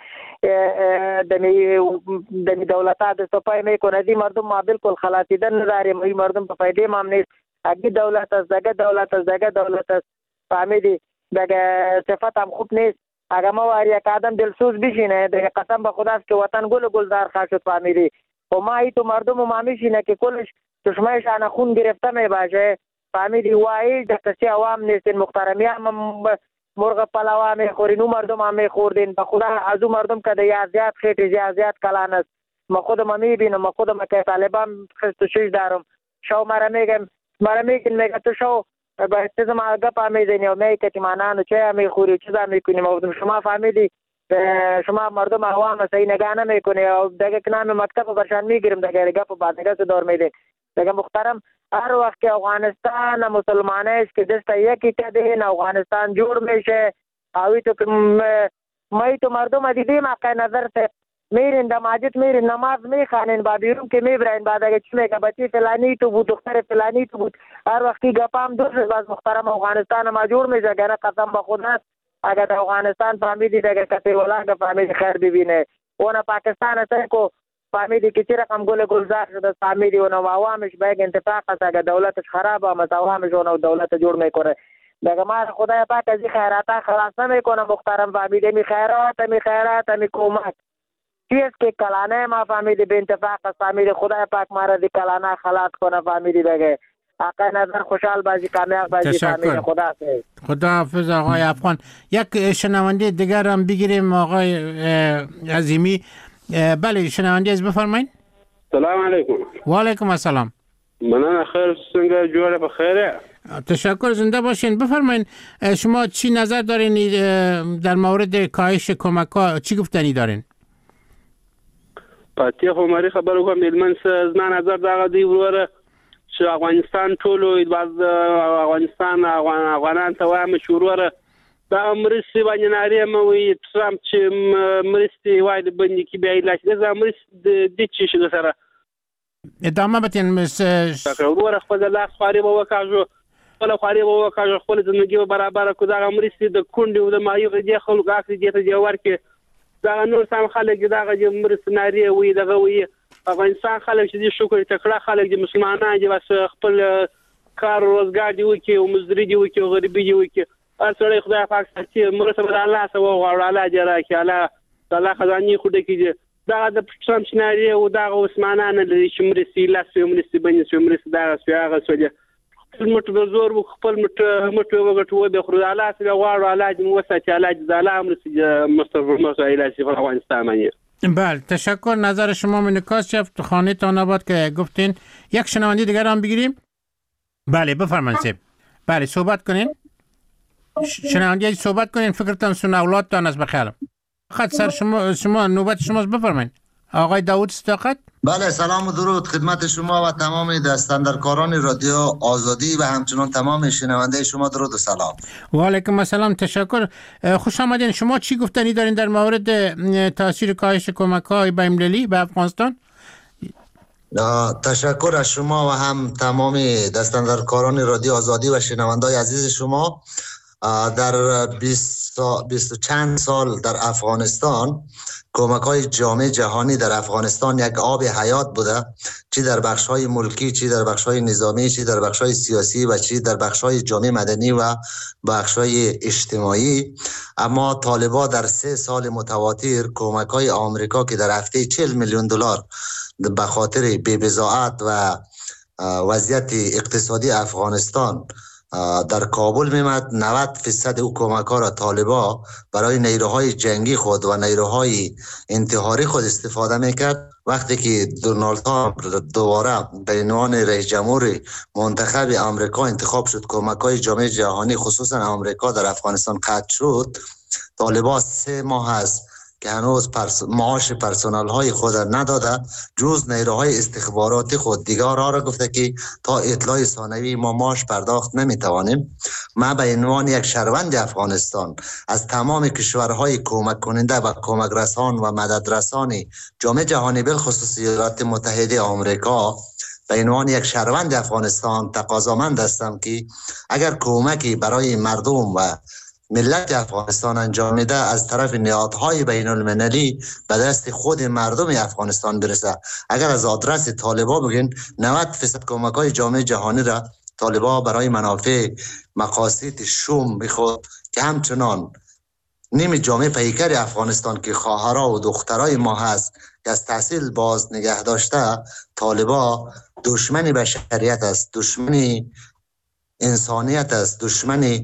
دمی دولتا دست پای میکنه از این مردم ما بالکل خلاصیدن نداریم. این مردم به فایده ما هم نیست. اگه دولت است دگه دولت است فهمیدی. دیگه صفت هم خوب نیست. اگه ما واری یک آدم دلسوز بشینه دیگه قسم به خداست که وطن گلزار خواهد شد فهمیدی. و ما ای تو مردم ما میشینه که کلش چشمایش آن خون گرفته می باشه فهمیدی. وای دستسی عوام نیستین محترمی هم مرغ پلاوا میخورین و مردم هم میخوردین. به خدا از او مردم که دیگه زیاد خیلی زیاد کلان است. ما خودم میبینم، ما خودم که طالبان خستوشش دارم شو مرا میگن تو شو با استزم گپ میزنی و میگه که مانانو چه میخوری چیزا میکنی. ما شما فهمیدی شما مردم عوام صحیح نگاه نمیکنی و دیگه نام مکتب برشان میگیرم دیگه گپ بعد دیگه دور میدین. دیگه محترم هر وقت که افغانستان مسلمانش که دست یکی کدین افغانستان جوړ میشه اوی تو مای تو مردم دیدیم حق نظر ته میرین د مسجد میرین نماز میخوانین با بیرون که میبرین بعد اگه چی میگه بچی فلانی تو بود دختر فلانی تو بود هر وقتی گپام دور باز محترم افغانستان ما جوړ میشه کنه قسم به خدا. اگر افغانستان فهمیدی دیگه کسی ولا فهمیدی خیر ببینه اون پاکستان است کو فهمیدی که چه رقم گلزار شده فهمیدی اون عوامش به اتفاق است. اگر دولتش خراب است عوامش اون دولت جوړ میکنه. دیگه ما خدای پاک از خیراتا خلاص نمیکنه محترم فهمیدی. می خیرات می کمک چیز که کلانه ما فهمیدی به اتفاق است فهمیدی. خدای پاک ما را دی کلانه خلاص کنه فهمیدی. دیگه آقای نظر خوشحال باشی، کامیاب باشی فهمیدی. خدا حافظ آقای افغان. یک شنونده دیگر هم بگیریم آقای عظیمی. بله شنونده از بفرمایید. سلام علیکم. و علیکم السلام. مننه خیر څنګه جوړه بخیره. تشکر زنده باشین. بفرمایید شما چی نظر دارین در مورد کاهش کمک‌ها چی گفتنی دارین؟ پاتې خو مری خبرو کوم دلمن زما نظر دا دی وروره چې افغانستان ټولو باز افغانستان افغانان ته وایم چې وروره دا مرستې باندې ناری مې ترامپ چې مرستې وای د باندې کې بیا علاج دا مرستې د چی شي سره ادامه بتین وروره خپل لاس خاري به وکاږو خپل ژوندۍ برابر کو دا مرستې د کونډې او د مایو د خلکو اخلي دې ته جوړ کې دا نور سم خلک دا مرستناری وي دغه وي. افغانستان خلک چې شکر تکړه خلک دي مسلمانان دي بس خپل کار روزګار دی وکي او مزدوري دی وکي او غریبي دی وکي هر څړې خدای پاک ستاسو مرسته به الله سره وغواړي الله جره کې الله خزاني خو دې کې دا د ټرمپ سناریو او دا عثمانان لري چې مرستې لاسو مرستې باندې مرستې دا هغه سوجه مټ د زور خپل مټ وګټو به خو الله سره غواړي الله دې وساتي الله دې الله مستقبل في افغانستان باندې. بله تشکر. نظر شما منعکس شد. خانه تان آباد که گفتین. یک شنونده دیگر هم بگیریم. بله بفرمایید. بله صحبت کنین. شنونده صحبت کنین، فکرتان سن اولادتان است بخیرم. خط سر شما نوبت شماست، بفرمایید. آقای داوود صداقت. بله، سلام و درود خدمت شما و تمام دستاندرکاران رادیو آزادی و همچنان تمام شنونده شما. درود و سلام. و علیکم السلام، تشکر. خوش آمدین. شما چی گفتنی دارین در مورد تاثیر کاهش کمک‌های بین‌المللی به افغانستان؟ تشکر از شما و هم تمام دستاندرکاران رادیو آزادی و شنوندای عزیز شما. در 20 چند سال در افغانستان کمک‌های جامعه جهانی در افغانستان یک آب حیات بوده، چی در بخش‌های ملکی، چی در بخش‌های نظامی، چی در بخش‌های سیاسی و چی در بخش‌های جامعه مدنی و بخش‌های اجتماعی. اما طالبان در 3 سال متواتر کمک‌های آمریکا که در هفته 40 میلیون دلار به خاطر بی‌بضاعت و وضعیت اقتصادی افغانستان در کابل میمد، 90% او کمک‌ها را طالبان برای نیروهای جنگی خود و نیروهای انتحاری خود استفاده میکرد. وقتی که دونالد ترامپ دوباره به عنوان رئیس جمهور منتخب آمریکا انتخاب شد، کمک‌های جامعه جهانی خصوصا آمریکا در افغانستان قطع شد. طالبان 3 ماه است که هنوز معاش پرسنل های خود نداده، جز نیروهای استخباراتی خود دیگر را گفته که تا اطلاع ثانوی ما معاش پرداخت نمیتوانیم. ما به عنوان یک شهروند افغانستان از تمام کشورهای کمک کننده و کمک رسان و مدد رسانی جامعه جهانی بالخصوص ایالات متحده آمریکا به عنوان یک شهروند افغانستان تقاضامند هستم که اگر کمکی برای مردم و ملت افغانستان انجام میده از طرف نهادهای بین المللی به دست خود مردم افغانستان برسه. اگر از آدرس طالبان بگین 90% کمک‌های جامعه جهانی را طالبان برای منافع مقاصد شوم بخود که همچنان نیم جامعه پیکر افغانستان که خواهرها و دخترای ما هست که از تحصیل باز نگه داشته، طالبان دشمن بشریت است، دشمن انسانیت است، دشمن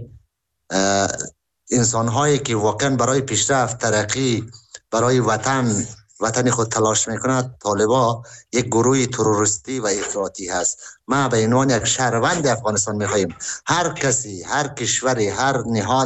انسان‌هایی که واقعا برای پیشرفت، ترقی، برای وطن خود تلاش میکند. طالبان یک گروه تروریستی و افراطی هست. ما به عنوان یک شهروند افغانستان میخواهیم هر کسی، هر کشوری، هر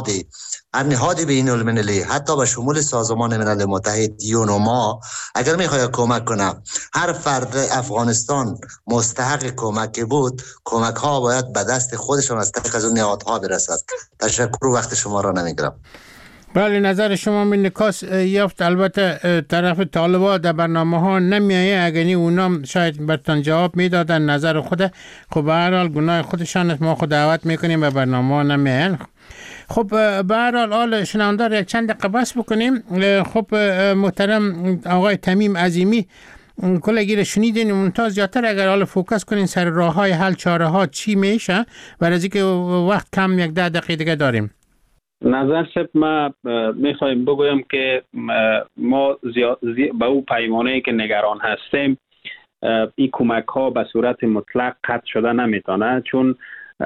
نهاد بین المللی، حتی به شمول سازمان ملل متحد یونما، اگر میخواد کمک کنه، هر فرد افغانستان مستحق کمک بود، کمک ها باید به دست خودشان از طریق از اون نهادها برسد. تشکر، وقت شما را نمیگیرم. بله، نظر شما من نکاس یافت. البته طرف طالبان در برنامه ها نمیایه، اگرنی اونا شاید برتان جواب میدادن نظر خود. خب به هر حال گناه خودشان است، ما خود دعوت میکنیم به برنامه ها نمیاین. خب به هر حال شنوندار یک چند دقیقه بس بکنیم. خب محترم آقای تمیم عظیمی، کلگی رو شنیدین، ممتاز زیادتر اگر حال فوکس کنین سر راه های حل، چاره ها چی میشه، برای اینکه وقت کم، 10 دقیقه دیگه داریم. نظر سب ما میخوایم بگویم که ما به او پیمانه‌ای که نگران هستیم، این کمک ها به صورت مطلق قطع شده نمیتونه، چون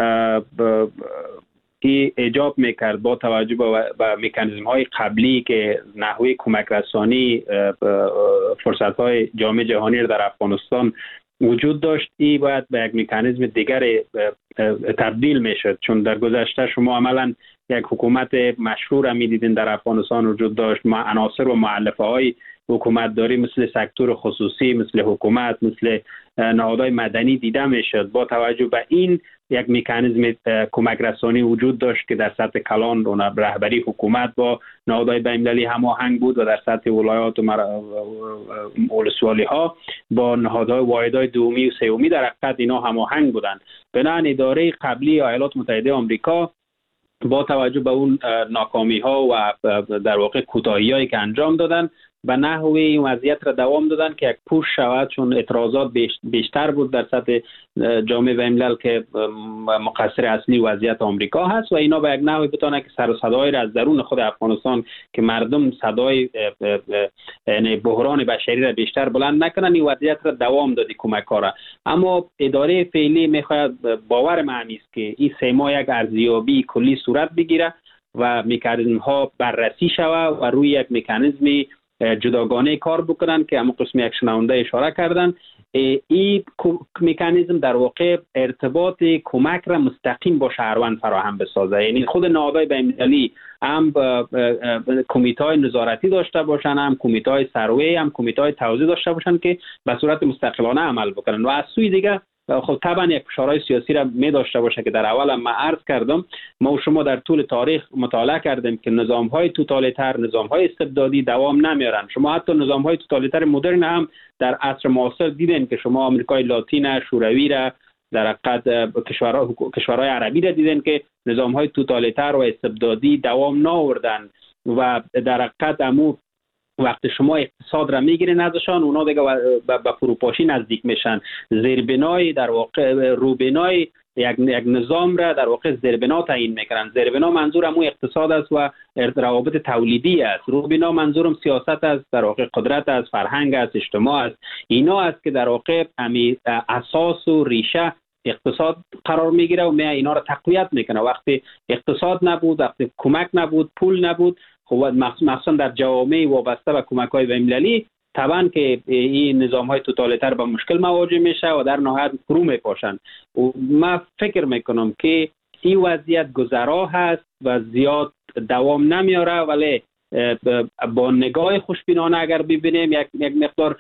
که ایجاب میکرد با توجه به مکانیزم های قبلی که نحوه کمک رسانی فرصت های جامعه جهانی در افغانستان وجود داشت، این باید به یک مکانیزم دیگر تبدیل میشد. چون در گذشته شما عملا یک حکومت مشروع میدیدین در افغانستان وجود داشت، عناصر و مؤلفه های حکومت داری مثل سکتور خصوصی، مثل حکومت، مثل نهادهای مدنی دیده میشد. با توجه به این یک مکانیزم کمک رسانی وجود داشت که در سطح کلان و رهبری حکومت با نهادهای بین‌المللی هماهنگ بود و در سطح ولایات و ولسوالی ها با نهادهای واحدهای دومی و سومی در حقیقت اینا هماهنگ بودند. بنابراین اداره قبلی ایالات متحده آمریکا با توجه به اون ناکامی ها و در واقع کوتاهی هایی که انجام دادن، به نحوه این وضعیت را دوام دادن که یک پوش شود، چون اعتراضات بیشتر بود در سطح جامعه بین‌الملل که مقصر اصلی وضعیت آمریکا هست و اینا به یک نحوه بتونه که سر و صدای را از درون خود افغانستان که مردم صدای یعنی بحران بشری را بیشتر بلند نکنن، این وضعیت را دوام دادی کمک ها را. اما اداره فعلی میخواهد، باور من است که این 3 ماه یک ارزیابی کلی صورت بگیره و مکانیزم ها بررسی شود و روی یک مکانیزمی جداگانه کار بکنن که همون قسم یک شنونده اشاره کردن. این مکانیزم در واقع ارتباط کمک را مستقیم با شهروند فراهم بسازه. یعنی خود نهادهای بین‌المللی هم کمیته‌های نظارتی داشته باشن، هم کمیته‌های سروی، هم کمیته‌های توزیع داشته باشن که به صورت مستقلانه عمل بکنن. و از سوی دیگه خب طبعا یک فشارهای سیاسی را می داشته باشه که در اول ما عرض کردم. ما و شما در طول تاریخ مطالعه کردیم که نظام‌های توتالیتر، نظام‌های استبدادی دوام نمیارن. شما حتی نظام‌های توتالیتر مدرن هم در عصر معاصر دیدین که شما آمریکای لاتین، شوروی را در حقیقت کشورهای عربی را دیدین که نظام‌های توتالیتر و استبدادی دوام نآوردن و در حقیقت امور وقتی شما اقتصاد را میگیرین ازشان، اونا دیگه به فروپاشی نزدیک میشن. زیربنای در واقع روبنای یک نظام را در واقع زیربنا تعیین میکنن. زیربنا منظور همون اقتصاد است و روابط تولیدی است. روبنا منظورم سیاست است، در واقع قدرت است، فرهنگ است، اجتماع است. اینا است که در واقع اساس و ریشه اقتصاد قرار میگیره و اینا را تقویت میکنه. وقتی اقتصاد نبود، وقتی کمک نبود، پول نبود، خب مخصوصا در جوامع وابسته به کمک‌های بین‌المللی طبعا که این نظام‌های توتالیتر با مشکل مواجه میشه و در نهایت فرو میپاشن. من فکر میکنم که این وضعیت گذرا هست و زیاد دوام نمیاره، ولی با نگاه خوشبینانه اگر ببینیم یک مقدار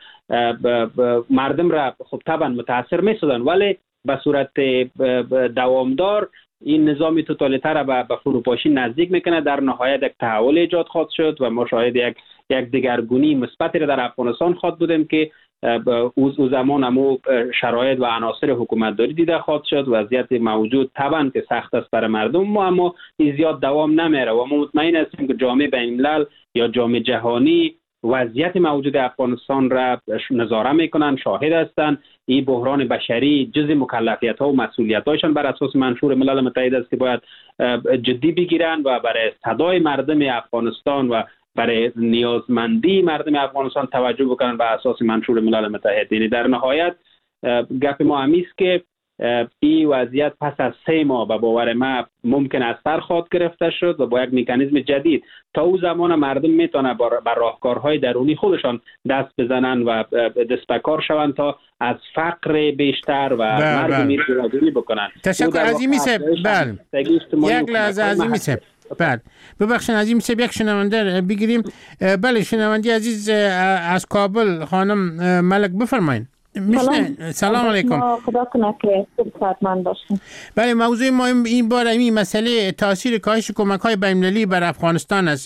مردم را خب طبعا متاثر میسازن، ولی به صورت دوامدار این نظام توتالیتر را به فروپاشی نزدیک میکنه. در نهایت یک تحول ایجاد خواهد شد و ما شاهد یک دگرگونی مثبتی را در افغانستان خواهد بودیم که او زمان همو شرایط و عناصر حکومتداری دیده خواهد شد. وضعیت موجود طبعا که سخت است برای مردم، اما این زیاد دوام نمیره و ما مطمئن هستیم که جامعه بین‌الملل یا جامعه جهانی وضعیت موجود افغانستان را نظاره میکنن، شاهد هستند. این بحران بشری جزء مکلفیت ها و مسئولیت هایشان بر اساس منشور ملل متحد است که باید جدی بگیرن و برای صدای مردم افغانستان و برای نیازمندی مردم افغانستان توجه بکنن بر اساس منشور ملل متحد. یعنی در نهایت گپ ما همیست که این وضعیت پس از 3 ماه به باور ما ممکن است سر خواهد گرفته شد و با یک مکانیزم جدید تا او زمان مردم میتونه بر راهکارهای درونی خودشان دست بزنن و دست به کار شوند تا از فقر بیشتر و مردمی جلوگیری بکنن. تشکر عظیمی صاحب. بله یک لحظه عظیمی صاحب. بله ببخشید عظیمی صاحب، یک شنونده بگیریم. بله شنونده عزیز از کابل، خانم ملک بفرمایید. سلام علیکم. خدا کنه که صحتمند باشین. بله موضوع ما این بار این مسئله تاثیر کاهش کمک‌های بین‌المللی بر افغانستان است.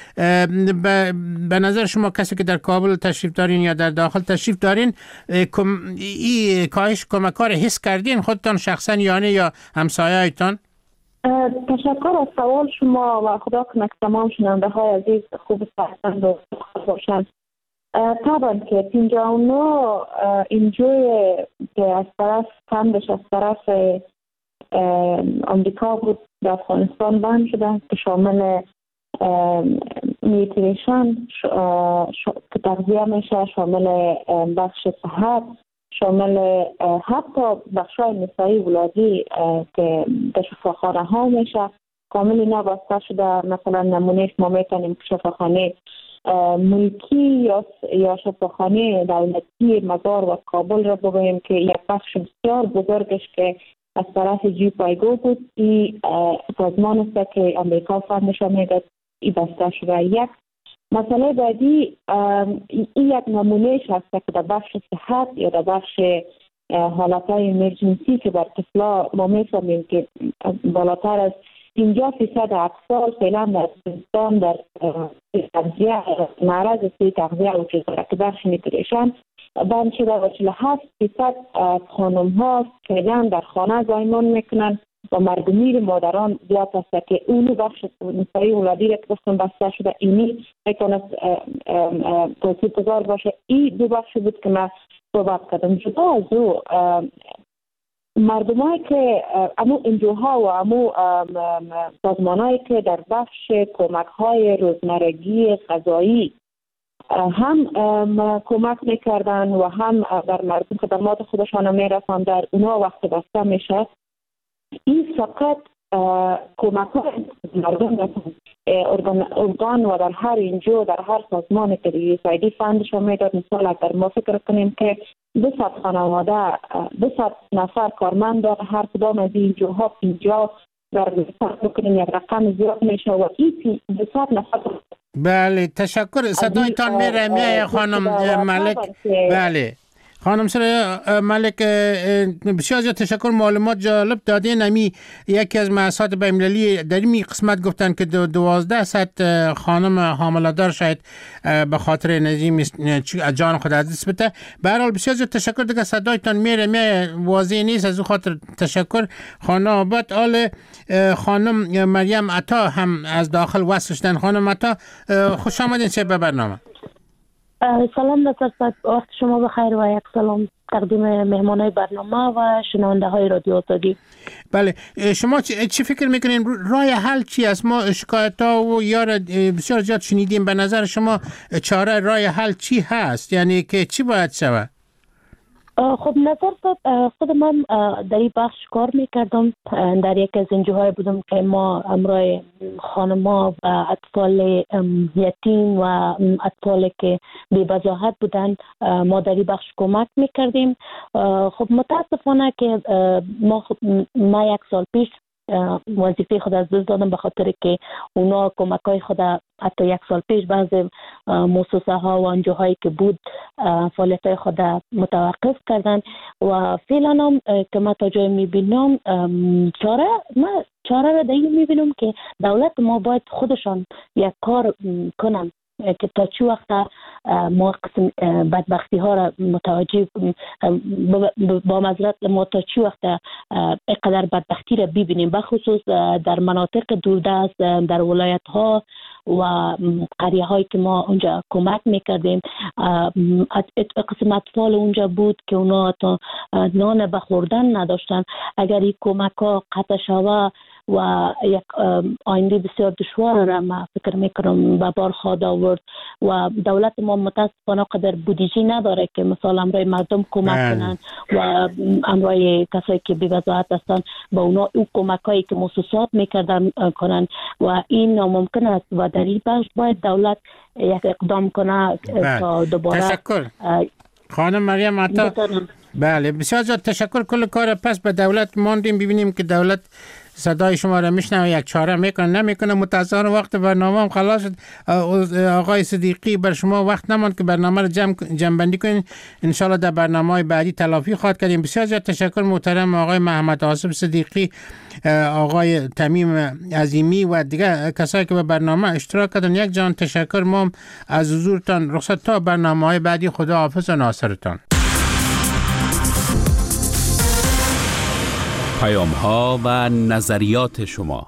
به نظر شما کسی که در کابل تشریف دارین یا در داخل تشریف دارین، این کاهش کمک‌ها را حس کردین خودتان شخصا یا همسایه‌تان؟ تشکر از سوال شما و خدا کنه که تمام شنونده‌های عزیز خوب صحتمند و باشند. طبعا که 59 اینجوری که از طرف فندش از طرف امریکا بود در افغانستان بند شده که شامل نیوتریشن که تغذیه میشه، شامل بخش صحت، شامل حتی بخشای نسایی ولادی که در شفاخانه ها میشه کامل اینا بسته شده. مثلا نمونهش ما میتونیم که شفاخانه ملکی یا شفاخانه دولتی مزار و کابل را بگوییم که یک بخش بسیار بزرگش که از طرف جی پایگو بود، این سازمان است که امریکا فندش را میداد، این بسته شده. یک مسئله بعدی این یک نمونهش هست که در بخش صحت یا در بخش حالتهای امرجنسی که بر طفلا ما میفهمیم که بالاتر از 50% اطفال فعلا در افغانستان در تغذیه معرض تغذیه وجود دارد که بخش نیوتریشن بند شده و 47% خانم ها فعلا در خانه زایمان میکنن و مرگمیر مادران زیاد است که اونو بخش نسایی ولادی را که گفتم بسته شده اینی میتونست توصیف گذار باشه. این دو بخش بود که من صحبت کردم. جدا از او مردمایی که امو انجوها و امو سازمانایی که در بخش کمک های روزمرگی غذایی هم کمک میکردن و هم در مردم خدمات خودشان میرسن، در اونا وقت بسته میشه. این فقط کمک های مردم ارگان و در هر اینجا در هر سازمان که USAID فندش میداد. مثال اگر ما فکر کنیم که 200 خانواده 200 نفر کارمند داره، هر کدام از اینجاها 50 در بکنیم یک رقم زیاد میشه و این 200 نفر. بله تشکر. صدایتان میره میای خانم ملک. بله خانم سر ملک بسیار زیاد تشکر، معلومات جالب دادین. امی یکی از مؤسسات بین‌المللی در این قسمت گفتن که 1200 خانم حامله‌دار شاید به خاطر نظیم جان خود از دست بده. به هر حال بسیار زیاد تشکر. دیگه صدایتان میره واضح نیست، از اون خاطر تشکر. خانم آباد آل خانم مریم عطا هم از داخل وصل شدن. خانم عطا خوش آمدین به برنامه. سلام دکتر صاحب، وقت شما بخیر و یک سلام تقدیم مهمانای برنامه و شنونده های رادیو آزادی. بله شما چی فکر میکنین راه حل چی است؟ ما شکایت ها و بسیار زیاد شنیدیم. به نظر شما چاره راه حل چی هست؟ یعنی که چی باید شود؟ خب نظر خود من در این بخش کار میکردم. در یک از NGO بودم که ما امرای خانم‌ها و اطفال یتیم و اطفال که بی‌وضاحت بودن ما در این بخش کمک میکردیم. خب متاسفانه که ما یک سال پیش وظیفه خود از دست دادم به خاطر که اونا کمکای خود حتی یک سال پیش بعض مؤسسه ها و انجوهایی که بود فعالیت خود متوقف کردن و فعلا هم که ما تا جای میبینم چاره را در این میبینم که دولت ما باید خودشان یک کار کنن که تا چی وقت ما قسم بدبختی ها را متوجه با معذرت ما تا چی وقت اینقدر بدبختی را ببینیم، بخصوص در مناطق دوردست در ولایت ها و قریه هایی که ما اونجا کمک میکردیم. قسم اطفال اونجا بود که اونا تا نان بخوردن نداشتن. اگر این کمک ها قطع شود و یک آینده بسیار دشوار را ما فکر میکنم به بار خواهد آورد و دولت ما متاسفانه قدر بودجه نداره که مثلا امرای مردم کمک کنن و امرای کسایی که بی‌وضاحت هستن با اونا او کمک هایی که مؤسسات میکردن کنن و این ناممکن است و در این بخش باید دولت یک اقدام کنه تا دوباره. تشکر خانم مریم عطا. بله بسیار زیاد تشکر. کل کار پس به دولت ماندیم ببینیم که دولت صدای شما را میشنوه یک چاره میکنه نمیکنه. متاسفانه وقت برنامه هم خلاص شد. آقای صدیقی بر شما وقت نماند که برنامه را جمع بندی کنین. انشالله در برنامه بعدی تلافی خواهد کردیم. بسیار زیاد تشکر محترم آقای محمد عاصف صدیقی، آقای تمیم عظیمی و دیگر کسایی که به برنامه اشتراک کردن. یک جان تشکر. ما از حضورتان رخصت تا برنامه‌های بعدی. خدا حافظ و ناصرتان. پیام‌ها و نظریات شما.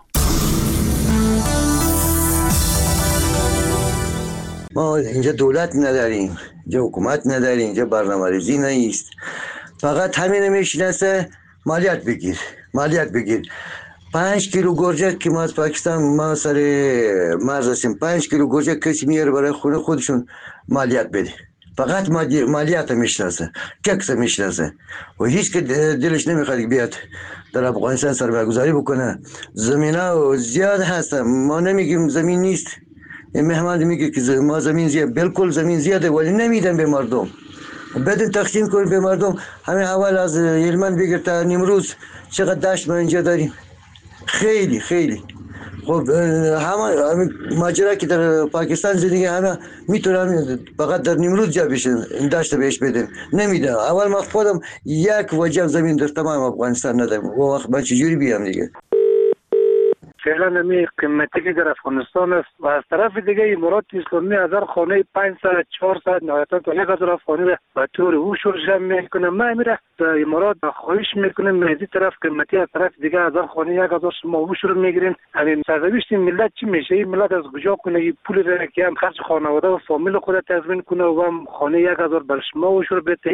ما اینجا دولت نداریم، اینجا حکومت نداریم، اینجا برنامه‌ریزی نیست. فقط همین میشناسه مالیات بگیر. 5 کیلو گوجه که ما از پاکستان ما سر مرز هستیم، 5 کیلو گوجه کسی میاره برای خونه خودشون مالیات بده. فقط مالیات میشناسه، ککس میشناسه و هیچ که دلش نمیخواد بیاد در افغانستان سرمایه‌گذاری بکنه. زمینا زیاد هستن، ما نمیگیم زمین نیست. این مهمان میگه که ما زمین زیاد، بالکل زمین زیاده ولی نمیدن به مردم. بدون تقسیم کنیم به مردم. همین اول از هلمند بگیر تا نیمروز چقدر دشت ما اینجا داریم، خیلی خب همه ماجرا که در پاکستان زندگی همه میتونن فقط در نیمروز جا بشن این دشت بهش بدن، نمیدن. اول ما خودم یک وجب زمین در تمام افغانستان ندارم و وقت من چجوری بیام دیگه. فعلا نمی قیمتی که در افغانستان است و از طرف دیگه امارات اسلامی 1000 خانه 500 400 نهایتا تا 1000 خانه به طور هوش جمع میکنه. ما میره در امارات خواهش میکنیم از این طرف قیمتی، از طرف دیگه 1000 خانه 1000 شما هوش رو میگیرین. همین سرنوشت ملت چی میشه؟ این ملت از کجا کنه این پول را که هم خرج خانواده و فامیل خود تضمین کنه و هم خانه 1000 بر شما هوش رو بده.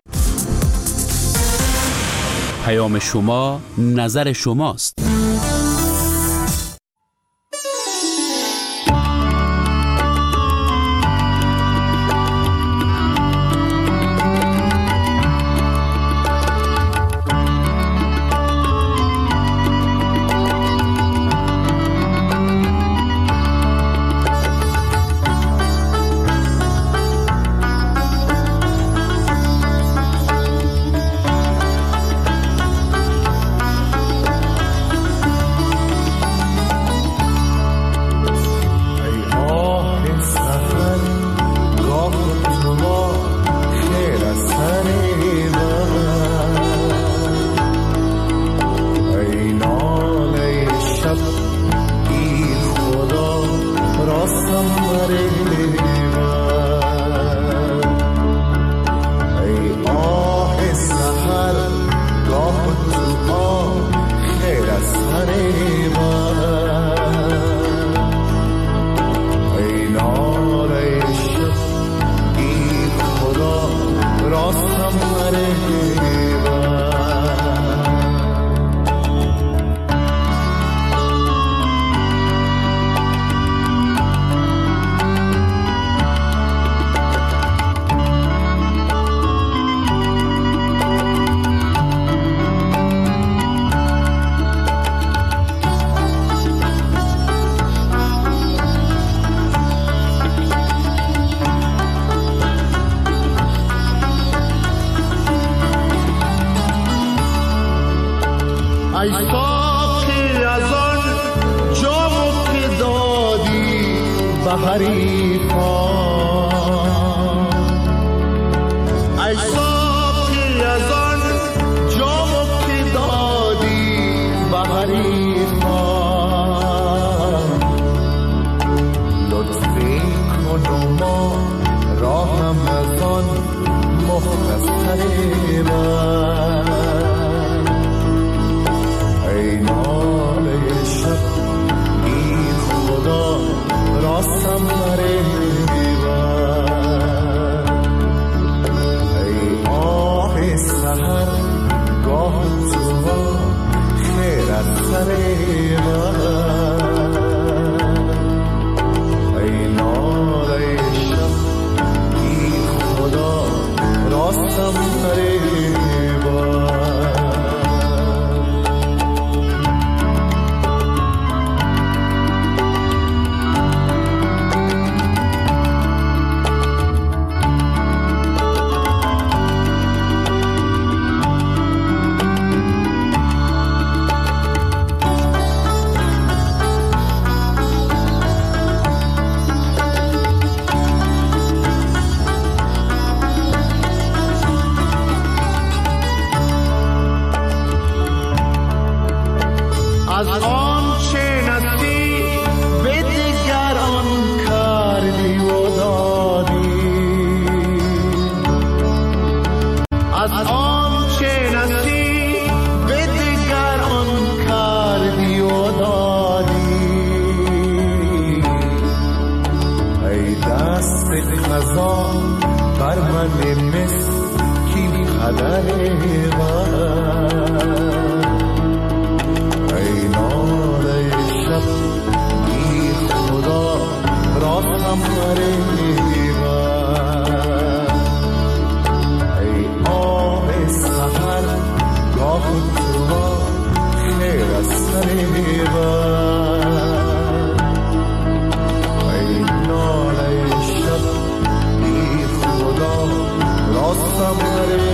پیام شما نظر شماست. ای ساقی از آن جامو که دادی به حریفان، ای ساقی از آن جامو که دادی به حریفان، لطفی کن و ما راهم از آن مختصر من، ای ناله شب بی خدا راستم بره دیوان، ای آه سحر گاه تو خیر از سر من، ای ناله شب بی خدا راستم بره دیوان. از آنچه نصیب به دیگران کردی و دادی، از آنچه نصیب به دیگران کردی و دادی، ای دست قضا بر من مسکین قدر من، ای ناله شب بی خدا راستم بره دیوان، ای آه سحر گاه تو خیر از سر من، ای ناله شب بی خدا راستم بره